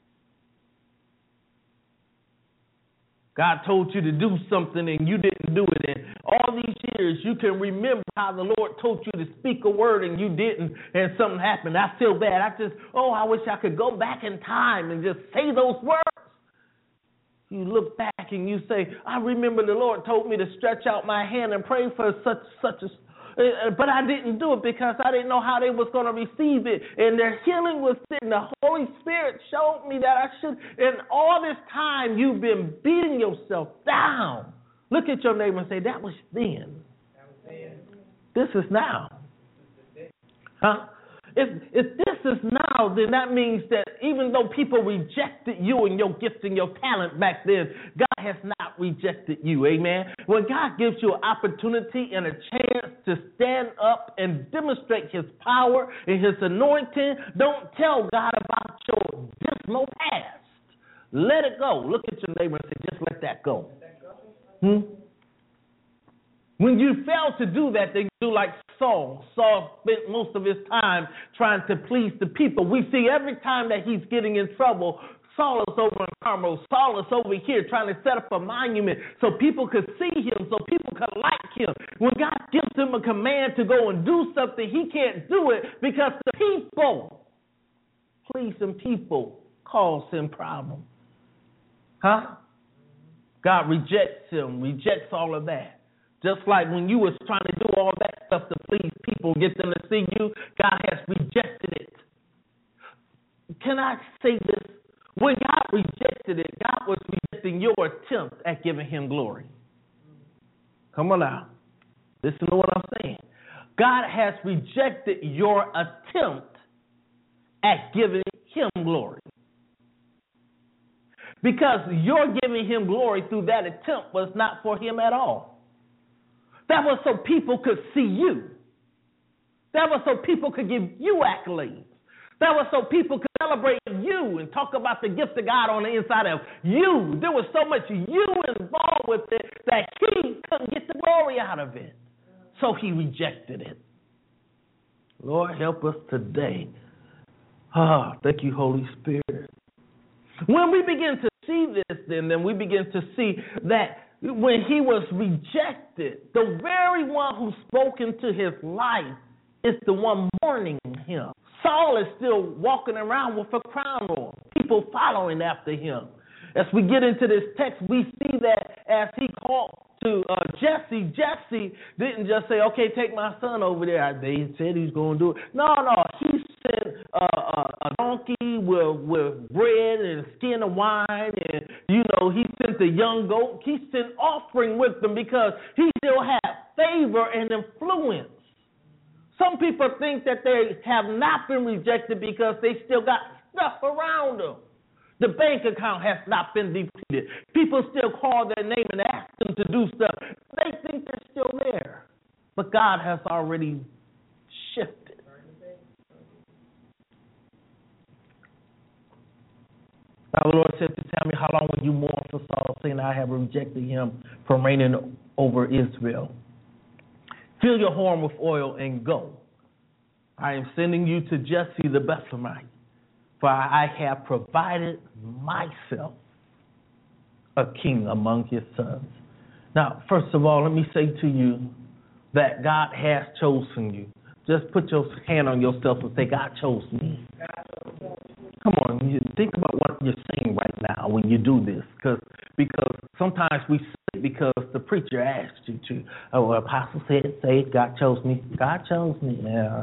God told you to do something and you didn't do it. And all these years, you can remember how the Lord told you to speak a word and you didn't, and something happened. I feel bad. I wish I could go back in time and just say those words. You look back and you say, I remember the Lord told me to stretch out my hand and pray for such but I didn't do it because I didn't know how they was going to receive it. And their healing was sitting. The Holy Spirit showed me that I should. And all this time you've been beating yourself down. Look at your neighbor and say, that was then. This is now. Huh? If this is now, then that means that even though people rejected you and your gift and your talent back then, God has not rejected you. Amen. When God gives you an opportunity and a chance to stand up and demonstrate his power and his anointing, don't tell God about your dismal past. Let it go. Look at your neighbor and say, just let that go. When you fail to do that, then you do like Saul. Saul spent most of his time trying to please the people. We see every time that he's getting in trouble, Saul is over in Carmel. Saul is over here trying to set up a monument so people could see him, so people could like him. When God gives him a command to go and do something, he can't do it because the people, pleasing people, cause him problems. God rejects him, rejects all of that. Just like when you was trying to do all that stuff to please people, get them to see you, God has rejected it. Can I say this? When God rejected it, God was rejecting your attempt at giving him glory. Come on now. Listen to what I'm saying. God has rejected your attempt at giving him glory. Because your giving him glory through that attempt was not for him at all. That was so people could see you. That was so people could give you accolades. That was so people could celebrate you and talk about the gift of God on the inside of you. There was so much you involved with it that he couldn't get the glory out of it. So he rejected it. Lord, help us today. Thank you, Holy Spirit. When we begin to see this, then we begin to see that when he was rejected, the very one who spoke into his life is the one mourning him. Saul is still walking around with a crown on, people following after him. As we get into this text, we see that as he called to Jesse, Jesse didn't just say, okay, take my son over there. They said he's going to do it. No, he sent a donkey with bread and a skin of wine, and, he sent the young goat. He sent offering with them because he still had favor and influence. Some people think that they have not been rejected because they still got stuff around them. The bank account has not been depleted. People still call their name and ask them to do stuff. They think they're still there. But God has already shifted. Now the Lord said to Samuel, how long will you mourn for Saul, saying, I have rejected him from reigning over Israel? Fill your horn with oil and go. I am sending you to Jesse the Bethlehemite, for I have provided myself a king among his sons. Now, first of all, let me say to you that God has chosen you. Just put your hand on yourself and say, God chose me. Come on, you think about what you're saying right now when you do this, because sometimes we say it because the preacher asked you to. Oh, well, apostle said, say it, God chose me. God chose me.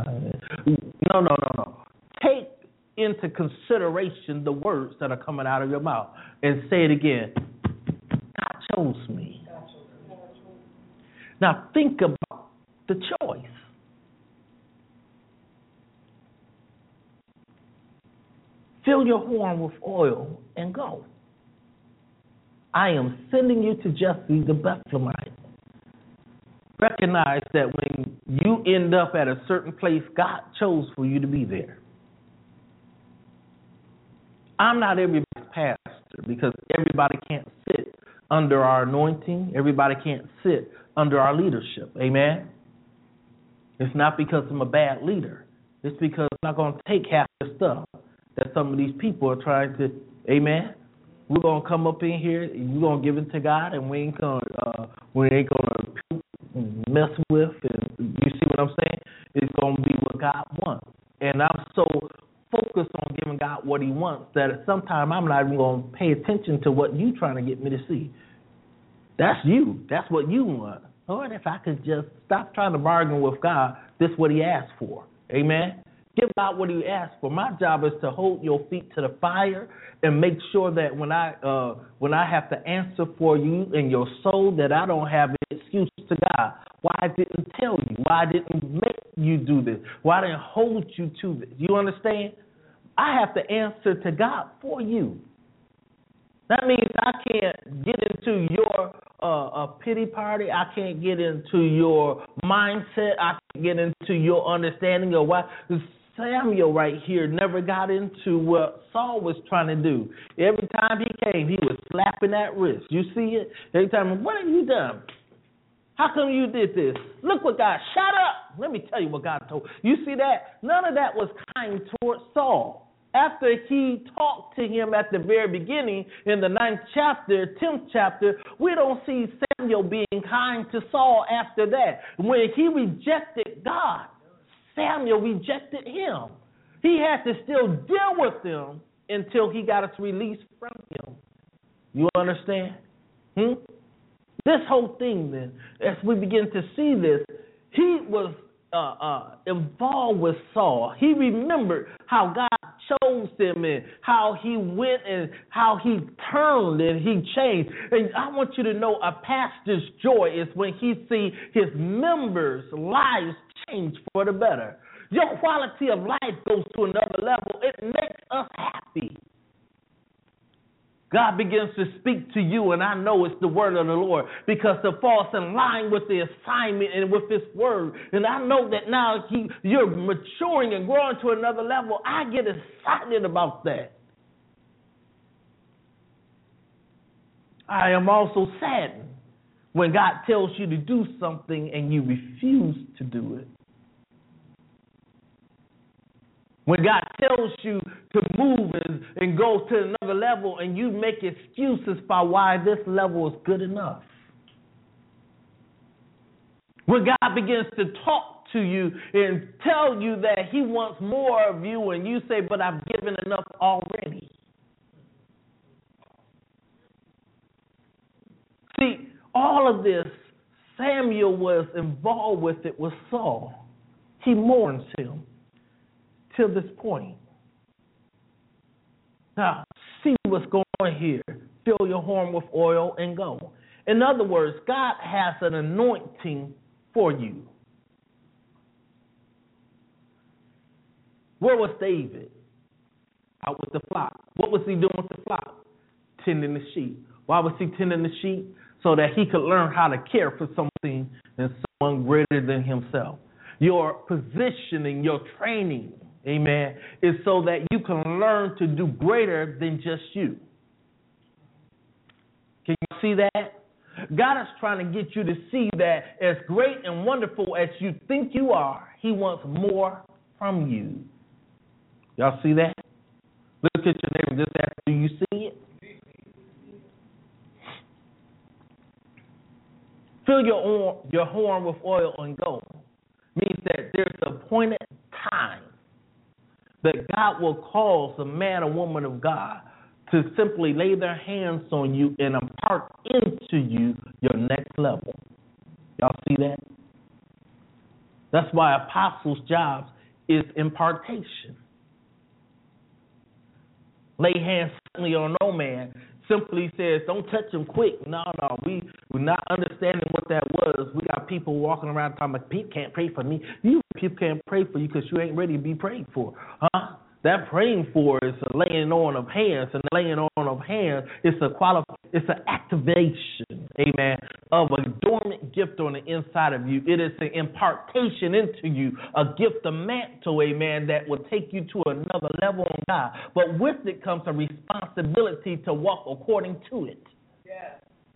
No. Take into consideration the words that are coming out of your mouth and say it again. God chose me. Now think about the choice. Fill your horn with oil and go. I am sending you to Jesse the Bethlehemite. Recognize that when you end up at a certain place, God chose for you to be there. I'm not everybody's pastor because everybody can't sit under our anointing. Everybody can't sit under our leadership. Amen? It's not because I'm a bad leader. It's because I'm not going to take half the stuff that some of these people are trying to, amen? We're going to come up in here, and we're going to give it to God, and we ain't going to mess with, and you see what I'm saying? It's going to be what God wants. And I'm so focused on giving God what he wants that sometimes I'm not even going to pay attention to what you trying to get me to see. That's you. That's what you want. Lord, if I could just stop trying to bargain with God, this is what he asked for. Amen? Give God what he asked for. My job is to hold your feet to the fire and make sure that when I have to answer for you and your soul, that I don't have an excuse to God. Why I didn't tell you? Why I didn't make you do this? Why I didn't hold you to this? You understand? I have to answer to God for you. That means I can't get into your pity party. I can't get into your mindset. I can't get into your understanding of why. Samuel right here never got into what Saul was trying to do. Every time he came, he was slapping that wrist. You see it? Every time, what have you done? How come you did this? Look what God, shut up. Let me tell you what God told. You see that? None of that was kind towards Saul. After he talked to him at the very beginning in the 9th chapter, 10th chapter, we don't see Samuel being kind to Saul after that. When he rejected God, Samuel rejected him. He had to still deal with him until he got his release from him. You understand? This whole thing then, as we begin to see this, he was involved with Saul. He remembered how God chose him and how he went and how he turned and he changed. And I want you to know a pastor's joy is when he sees his members' lives change for the better. Your quality of life goes to another level. It makes us happy. God begins to speak to you, and I know it's the word of the Lord because it falls in line with the assignment and with his word. And I know that now you're maturing and growing to another level. I get excited about that. I am also saddened when God tells you to do something and you refuse to do it. When God tells you to move and go to another level and you make excuses for why this level is good enough. When God begins to talk to you and tell you that he wants more of you and you say, but I've given enough already. See, all of this, Samuel was involved with it with Saul. He mourns him. Till this point. Now, see what's going on here. Fill your horn with oil and go. In other words, God has an anointing for you. Where was David? Out with the flock. What was he doing with the flock? Tending the sheep. Why was he tending the sheep? So that he could learn how to care for something and someone greater than himself. Your positioning, your training amen, is so that you can learn to do greater than just you. Can you see that? God is trying to get you to see that as great and wonderful as you think you are, He wants more from you. Y'all see that? Look at your neighbor. Just ask, do you see it? Fill your horn with oil and gold. Means that there's an appointed time that God will cause a man or woman of God to simply lay their hands on you and impart into you your next level. Y'all see that? That's why apostles' job is impartation. Lay hands certainly on no man. Simply says, don't touch him quick. No, we're not understanding what that was. We got people walking around talking about, people can't pray for me. People can't pray for you because you ain't ready to be prayed for. Huh? That praying for is a laying on of hands, and the laying on of hands is it's an activation, amen, of a dormant gift on the inside of you. It is an impartation into you, a gift, a mantle, amen, that will take you to another level in God. But with it comes a responsibility to walk according to it. Yes.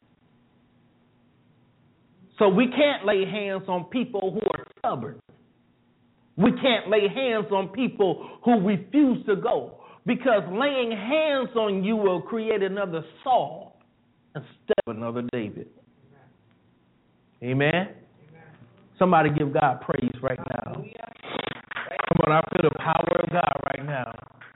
So we can't lay hands on people who are stubborn. We can't lay hands on people who refuse to go, because laying hands on you will create another Saul instead of another David. Amen? Amen. Somebody give God praise right now. Come on, I feel the power of God right now.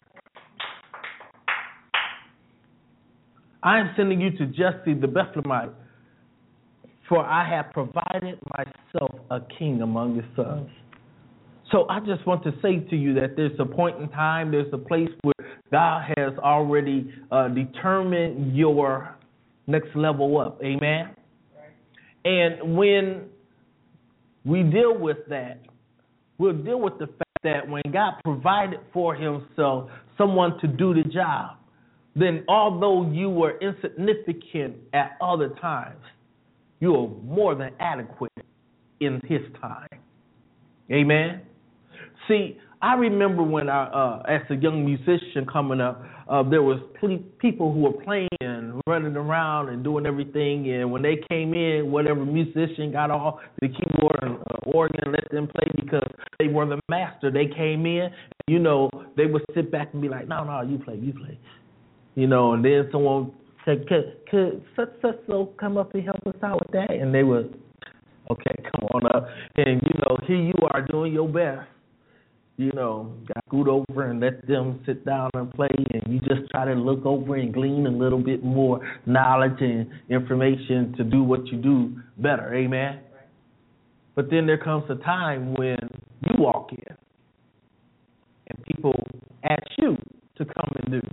I am sending you to Jesse the Bethlehemite, for I have provided myself a king among his sons. So I just want to say to you that there's a point in time, there's a place where God has already determined your next level up. Amen? Right. And when we deal with that, we'll deal with the fact that when God provided for himself someone to do the job, then although you were insignificant at other times, you are more than adequate in his time. Amen? See, I remember when as a young musician coming up, there was people who were playing and running around and doing everything. And when they came in, whatever musician got off the keyboard and organ, let them play because they were the master. They came in, and, they would sit back and be like, no, you play. And then someone said, could such come up and help us out with that? And they would, okay, come on up. And, here you are doing your best. Got scoot over and let them sit down and play, and you just try to look over and glean a little bit more knowledge and information to do what you do better, amen? Right. But then there comes a time when you walk in and people ask you to come and do.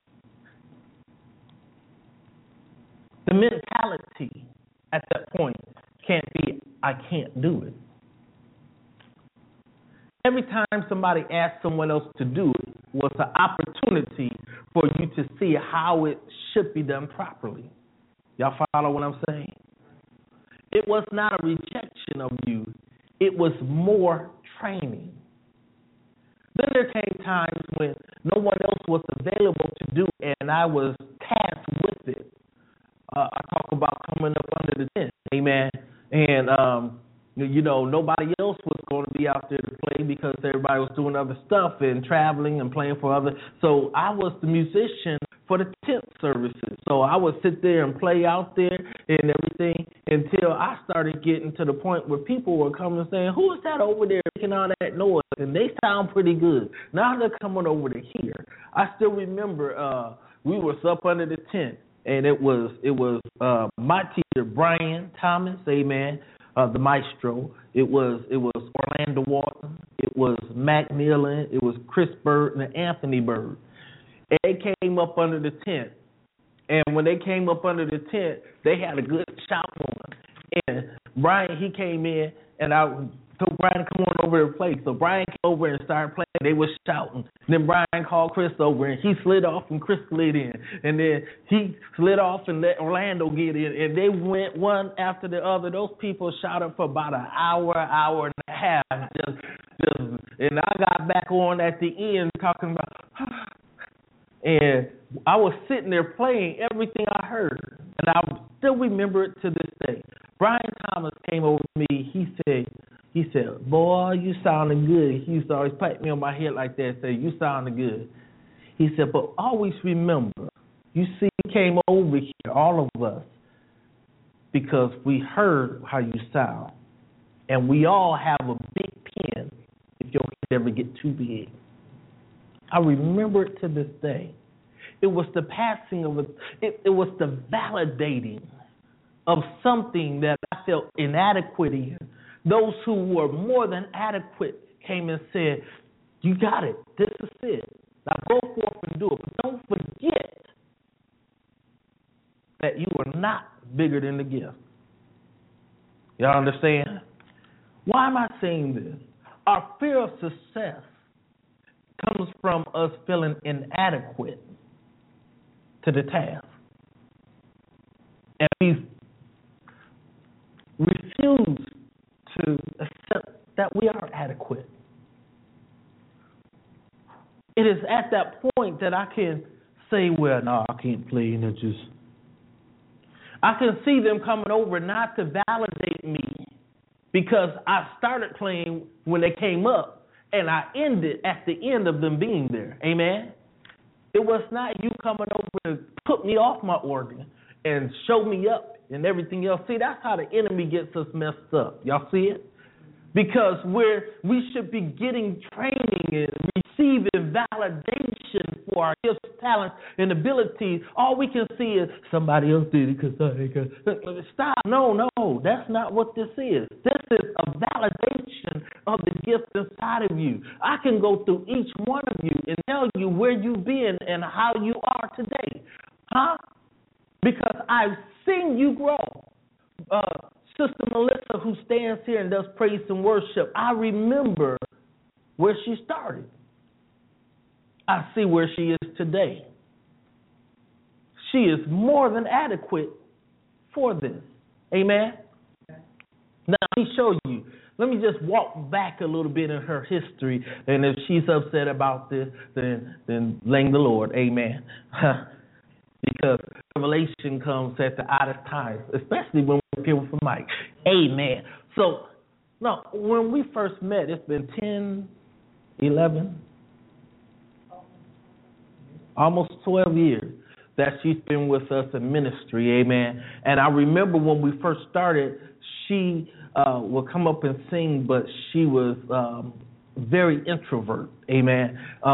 The mentality at that point can't be, I can't do it. Every time somebody asks someone else to do it was an opportunity for you to see how it should be done properly. Y'all follow what I'm saying? It was not a rejection of you. It was more training. Then there came times when no one else was available to do it, and I was tasked with it. I talk about coming up under the tent, amen, and nobody else was going to be out there to play because everybody was doing other stuff and traveling and playing for others. So I was the musician for the tent services. So I would sit there and play out there and everything until I started getting to the point where people were coming and saying, who is that over there making all that noise? And they sound pretty good. Now they're coming over to here. I still remember we were up under the tent, and it was my teacher, Brian Thomas, amen, the maestro. It was Orlando Walton. It was Mac Nealon. It was Chris Bird and Anthony Bird. And they came up under the tent. And when they came up under the tent, they had a good shout on. And Brian, he came in, and I told Brian to come on over to play. So Brian came over and started playing. They were shouting. Then Brian called Chris over, and he slid off, and Chris slid in. And then he slid off and let Orlando get in. And they went one after the other. Those people shouted for about an hour and a half, just And I got back on at the end talking about, and I was sitting there playing everything I heard. And I still remember it to this day. Brian Thomas came over to me. He said, boy, you sounding good. He used to always pat me on my head like that and say, you sounding good. He said, but always remember, you see, he came over here, all of us, because we heard how you sound. And we all have a big pen if your head ever get too big. I remember it to this day. It was the passing of it was the validating of something that I felt inadequate in. Those who were more than adequate came and said, you got it. This is it. Now go forth and do it. But don't forget that you are not bigger than the gift. Y'all understand? Why am I saying this? Our fear of success comes from us feeling inadequate to the task. And we refuse to accept that we are adequate. It is at that point that I can say, well, no, I can't play, and I can see them coming over not to validate me because I started playing when they came up, and I ended at the end of them being there. Amen? It was not you coming over to put me off my organ and show me up and everything else. See, that's how the enemy gets us messed up. Y'all see it? Because we should be getting training and receiving validation for our gifts, talents, and abilities. All we can see is somebody else did it because I ain't got. Stop. No, that's not what this is. This is a validation of the gift inside of you. I can go through each one of you and tell you where you've been and how you are today. Because I've seen you grow. Sister Melissa, who stands here and does praise and worship, I remember where she started. I see where she is today. She is more than adequate for this. Amen? Now, let me show you. Let me just walk back a little bit in her history, and if she's upset about this, then blame the Lord. Amen. Because revelation comes at the oddest times, especially when we're here with Mike. Amen. So, no, when we first met, it's been 10, 11, almost 12 years that she's been with us in ministry. Amen. And I remember when we first started, she would come up and sing, but she was very introvert. Amen.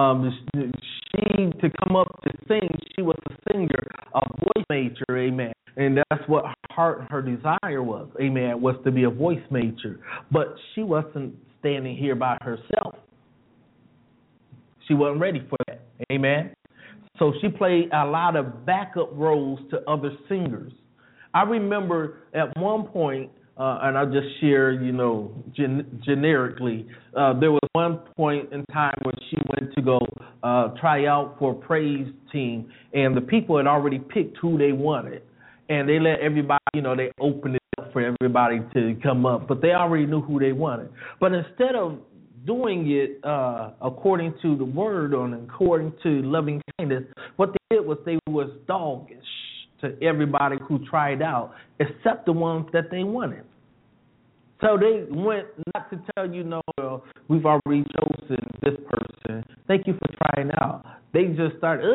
To come up to sing, she was a singer, a voice major. Amen. And that's what her desire was. Amen. Was to be a voice major. But she wasn't standing here by herself. She wasn't ready for that. Amen. So she played a lot of backup roles to other singers. I remember at one point, and I'll just share, generically, there was one point in time when she went to go try out for a praise team, and the people had already picked who they wanted. And they let everybody, they opened it up for everybody to come up, but they already knew who they wanted. But instead of doing it according to the word and according to loving kindness, what they did was they was doggish to everybody who tried out, except the ones that they wanted. So they went not to tell you, no, we've already chosen this person. Thank you for trying out. They just started,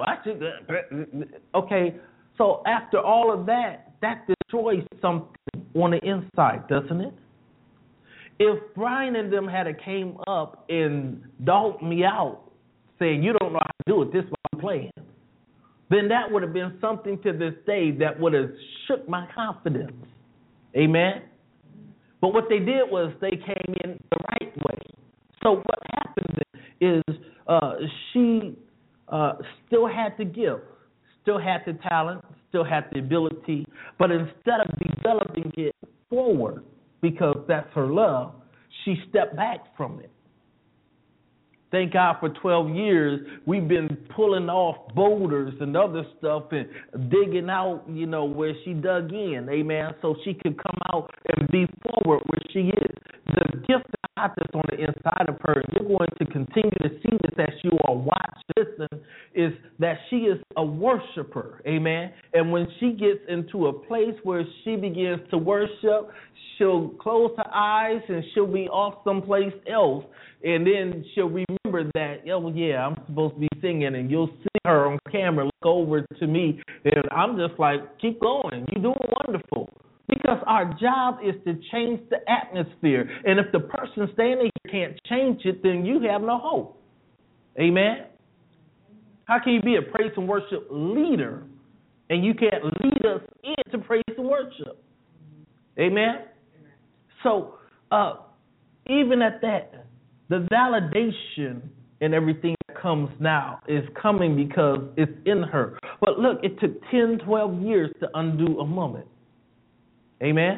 okay. So after all of that, that destroys something on the inside, doesn't it? If Brian and them had came up and dogged me out, saying, you don't know how to do it, this is what I'm playing, then that would have been something to this day that would have shook my confidence. Amen? But what they did was they came in the right way. So what happened is she still had the gift, still had the talent, still had the ability, but instead of developing it forward, because that's her love, she stepped back from it. Thank God for 12 years, we've been pulling off boulders and other stuff and digging out, where she dug in, amen, so she could come out and be forward where she is. the gift of God that's on the inside of her, you're going to continue to see this as you are watching, listen, is that she is a worshiper, amen? And when she gets into a place where she begins to worship, she'll close her eyes and she'll be off someplace else. And then she'll remember that, oh, yeah, I'm supposed to be singing. And you'll see her on camera look over to me. And I'm just like, keep going. You're doing wonderful. Because our job is to change the atmosphere. And if the person standing here can't change it, then you have no hope. Amen? How can you be a praise and worship leader and you can't lead us into praise and worship? Amen? So, even at that, the validation and everything that comes now is coming because it's in her. But look, it took 10, 12 years to undo a moment. Amen?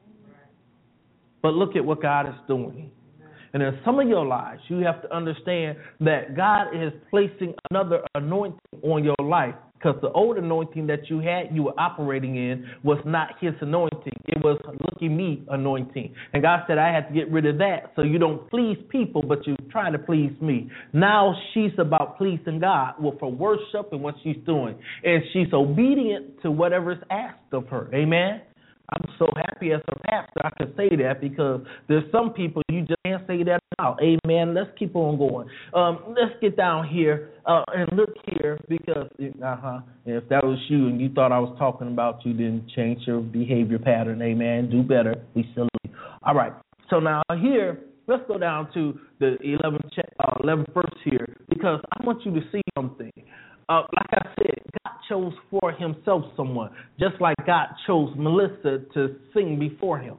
But look at what God is doing. And in some of your lives, you have to understand that God is placing another anointing on your life. Because the old anointing that you had, you were operating in, was not his anointing. It was look at me anointing. And God said, I had to get rid of that so you don't please people, but you try to please me. Now she's about pleasing God with her worship and what she's doing. And she's obedient to whatever is asked of her. Amen? I'm so happy as a pastor I can say that because there's some people you just can't say that out. Amen. Let's keep on going. Let's get down here and look here because, if that was you and you thought I was talking about you, then change your behavior pattern. Amen. Do better. Be silly. All right. So now here, let's go down to the 11th verse here because I want you to see something. Like I said, God chose for himself someone, just like God chose Melissa to sing before him.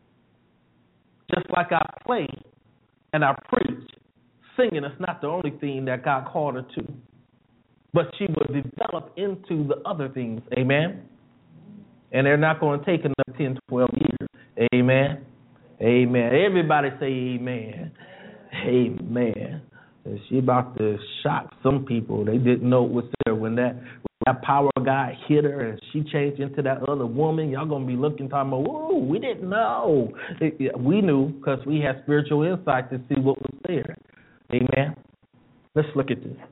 Just like I play and I preach, singing is not the only thing that God called her to. But she will develop into the other things. Amen? And they're not going to take another 10, 12 years. Amen? Amen. Everybody say amen. Amen. She about to shock some people. They didn't know it was there when that power guy hit her and she changed into that other woman. Y'all gonna be looking, talking about, whoa, we didn't know. We knew because we had spiritual insight to see what was there. Amen. Let's look at this.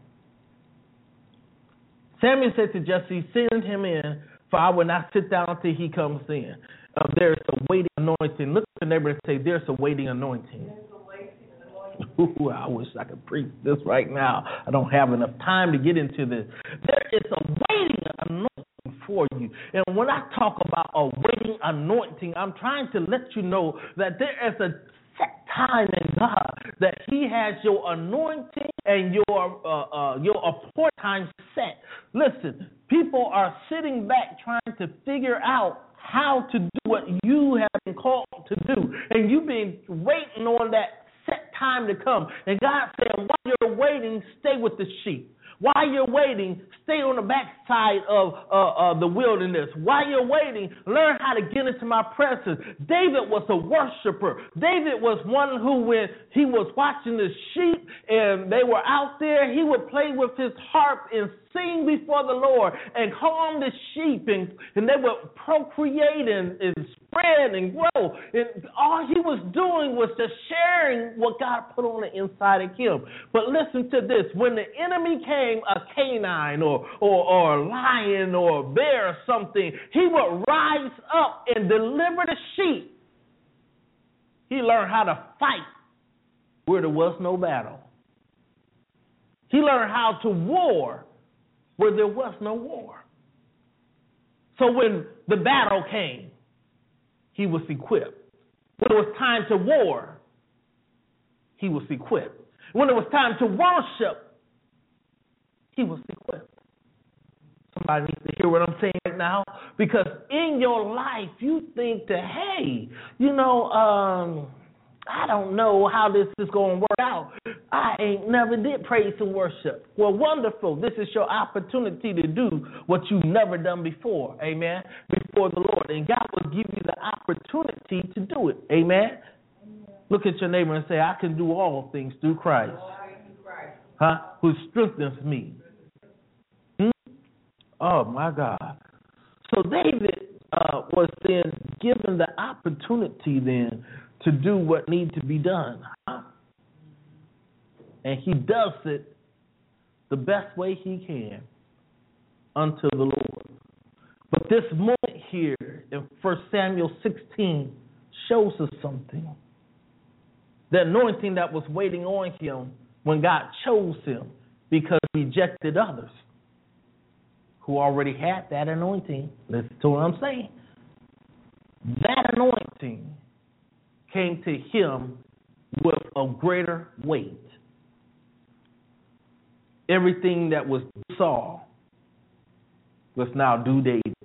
Samuel said to Jesse, "Send him in, for I will not sit down until he comes in." There's a waiting anointing. Look at the neighbor and say, "There's a waiting anointing." Ooh, I wish I could preach this right now. I don't have enough time to get into this. There is a waiting anointing for you. And when I talk about a waiting anointing, I'm trying to let you know that there is a set time in God that he has your anointing and your appointed time set. Listen, people are sitting back trying to figure out how to do what you have been called to do. And you've been waiting on that set time to come. And God said, while you're waiting, stay with the sheep. While you're waiting, stay on the backside of the wilderness. While you're waiting, learn how to get into my presence. David was a worshiper. David was one who, when he was watching the sheep and they were out there, he would play with his harp and sing before the Lord and calm the sheep, and they would procreate and spread and grow. And all he was doing was just sharing what God put on the inside of him. But listen to this. When the enemy came, a canine or a lion or a bear or something, he would rise up and deliver the sheep. He learned how to fight where there was no battle. He learned how to war where there was no war. So when the battle came, he was equipped. When it was time to war, he was equipped. When it was time to worship, he was equipped. Somebody needs to hear what I'm saying right now, because in your life you think that, hey, I don't know how this is going to work out. I ain't never did praise and worship. Well, wonderful. This is your opportunity to do what you've never done before. Amen. Before the Lord. And God will give you the opportunity to do it. Amen. Look at your neighbor and say, I can do all things through Christ. Who strengthens me. Oh, my God. So David was then given the opportunity then to do what needs to be done. And he does it the best way he can unto the Lord. But this moment here in 1 Samuel 16 shows us something. The anointing that was waiting on him when God chose him because he rejected others who already had that anointing. Listen to what I'm saying. That anointing came to him with a greater weight. Everything that was Saul was now due David.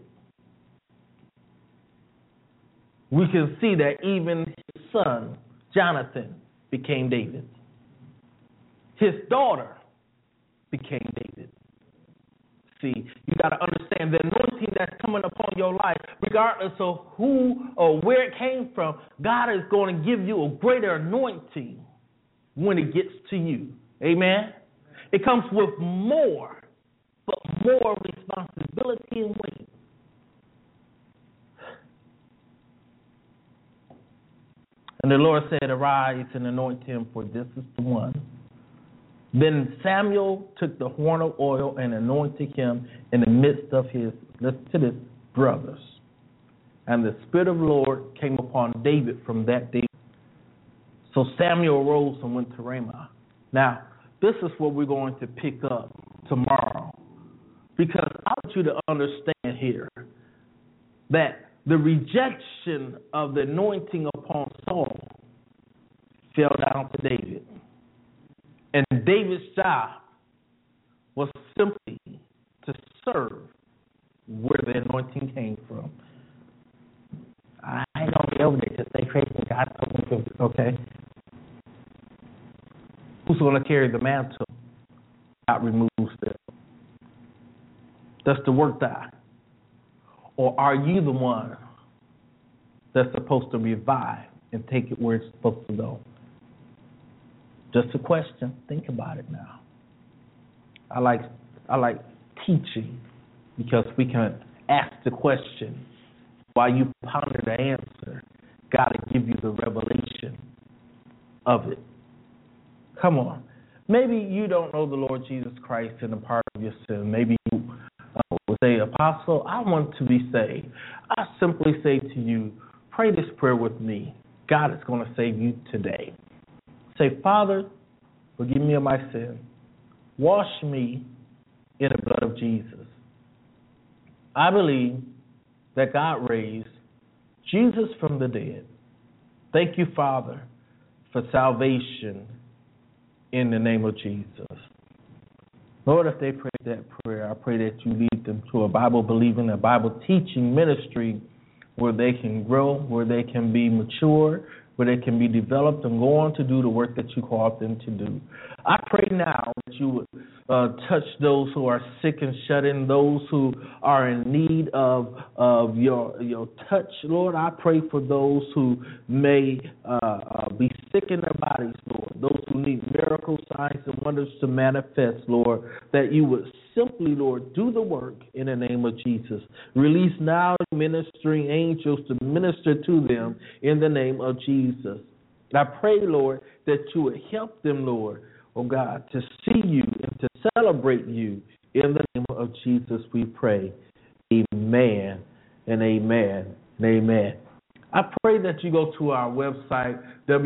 We can see that even his son, Jonathan, became David. His daughter became David. See, you got to understand the anointing that's coming upon your life, regardless of who or where it came from, God is going to give you a greater anointing when it gets to you. Amen? It comes with more, but more responsibility and weight. And the Lord said, arise and anoint him, for this is the one. Then Samuel took the horn of oil and anointed him in the midst of his, listen to this, brothers. And the Spirit of the Lord came upon David from that day. So Samuel arose and went to Ramah. Now, this is what we're going to pick up tomorrow. Because I want you to understand here that the rejection of the anointing upon Saul fell down to David. And David's job was simply to serve where the anointing came from. I ain't going to be over there to say crazy. God told me to. Okay. Who's going to carry the mantle? God removes them. Does the work die? Or are you the one that's supposed to revive and take it where it's supposed to go? Just a question. Think about it now. I like teaching because we can ask the question while you ponder the answer. God will give you the revelation of it. Come on. Maybe you don't know the Lord Jesus Christ and the pardon of your sin. Maybe you would say, Apostle, I want to be saved. I simply say to you, pray this prayer with me. God is going to save you today. Say, Father, forgive me of my sin. Wash me in the blood of Jesus. I believe that God raised Jesus from the dead. Thank you, Father, for salvation in the name of Jesus. Lord, if they pray that prayer, I pray that you lead them to a Bible-believing, a Bible-teaching ministry where they can grow, where they can be mature, where they can be developed and go on to do the work that you called them to do. I pray now that you would touch those who are sick and shut in, those who are in need of your touch, Lord. I pray for those who may be sick in their bodies, Lord, those who need miracles, signs, and wonders to manifest, Lord, that you would simply, Lord, do the work in the name of Jesus. Release now ministering angels to minister to them in the name of Jesus. I pray, Lord, that you would help them, Lord, oh God, to see you and to celebrate you. In the name of Jesus we pray. Amen and amen and amen. I pray that you go to our website,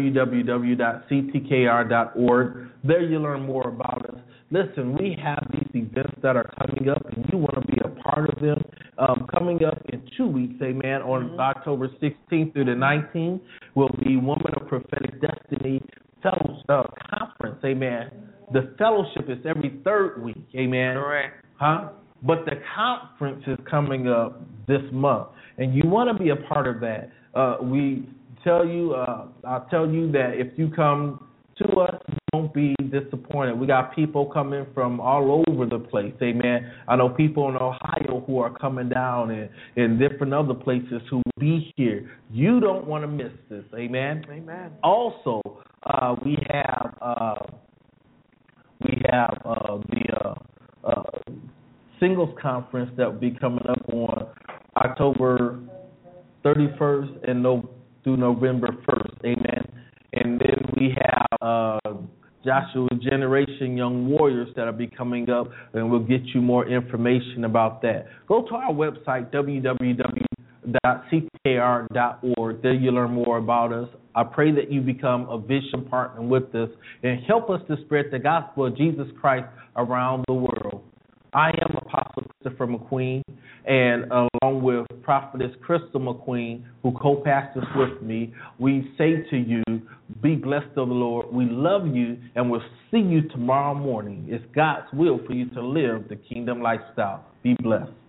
www.ctkr.org. There you learn more about us. Listen, we have these events that are coming up, and you want to be a part of them. Coming up in 2 weeks, amen, on October 16th through the 19th, will be Woman of Prophetic Destiny Fellowship Conference, amen. The fellowship is every third week, amen. Correct. But the conference is coming up this month, and you want to be a part of that. We tell you, I'll tell you that if you come to us, you won't be disappointed. We got people coming from all over the place, amen. I know people in Ohio who are coming down and in different other places who will be here. You don't want to miss this, amen. Amen. Also, we have the singles conference that will be coming up on October 31st and through November 1st. Amen. And then we have Joshua Generation Young Warriors that'll be coming up, and we'll get you more information about that. Go to our website, www.ckr.org. There you learn more about us. I pray that you become a vision partner with us and help us to spread the gospel of Jesus Christ around the world. I am Apostle Christopher McQueen, and along with Prophetess Crystal McQueen, who co-pastors with me, we say to you, be blessed of the Lord. We love you, and we'll see you tomorrow morning. It's God's will for you to live the kingdom lifestyle. Be blessed.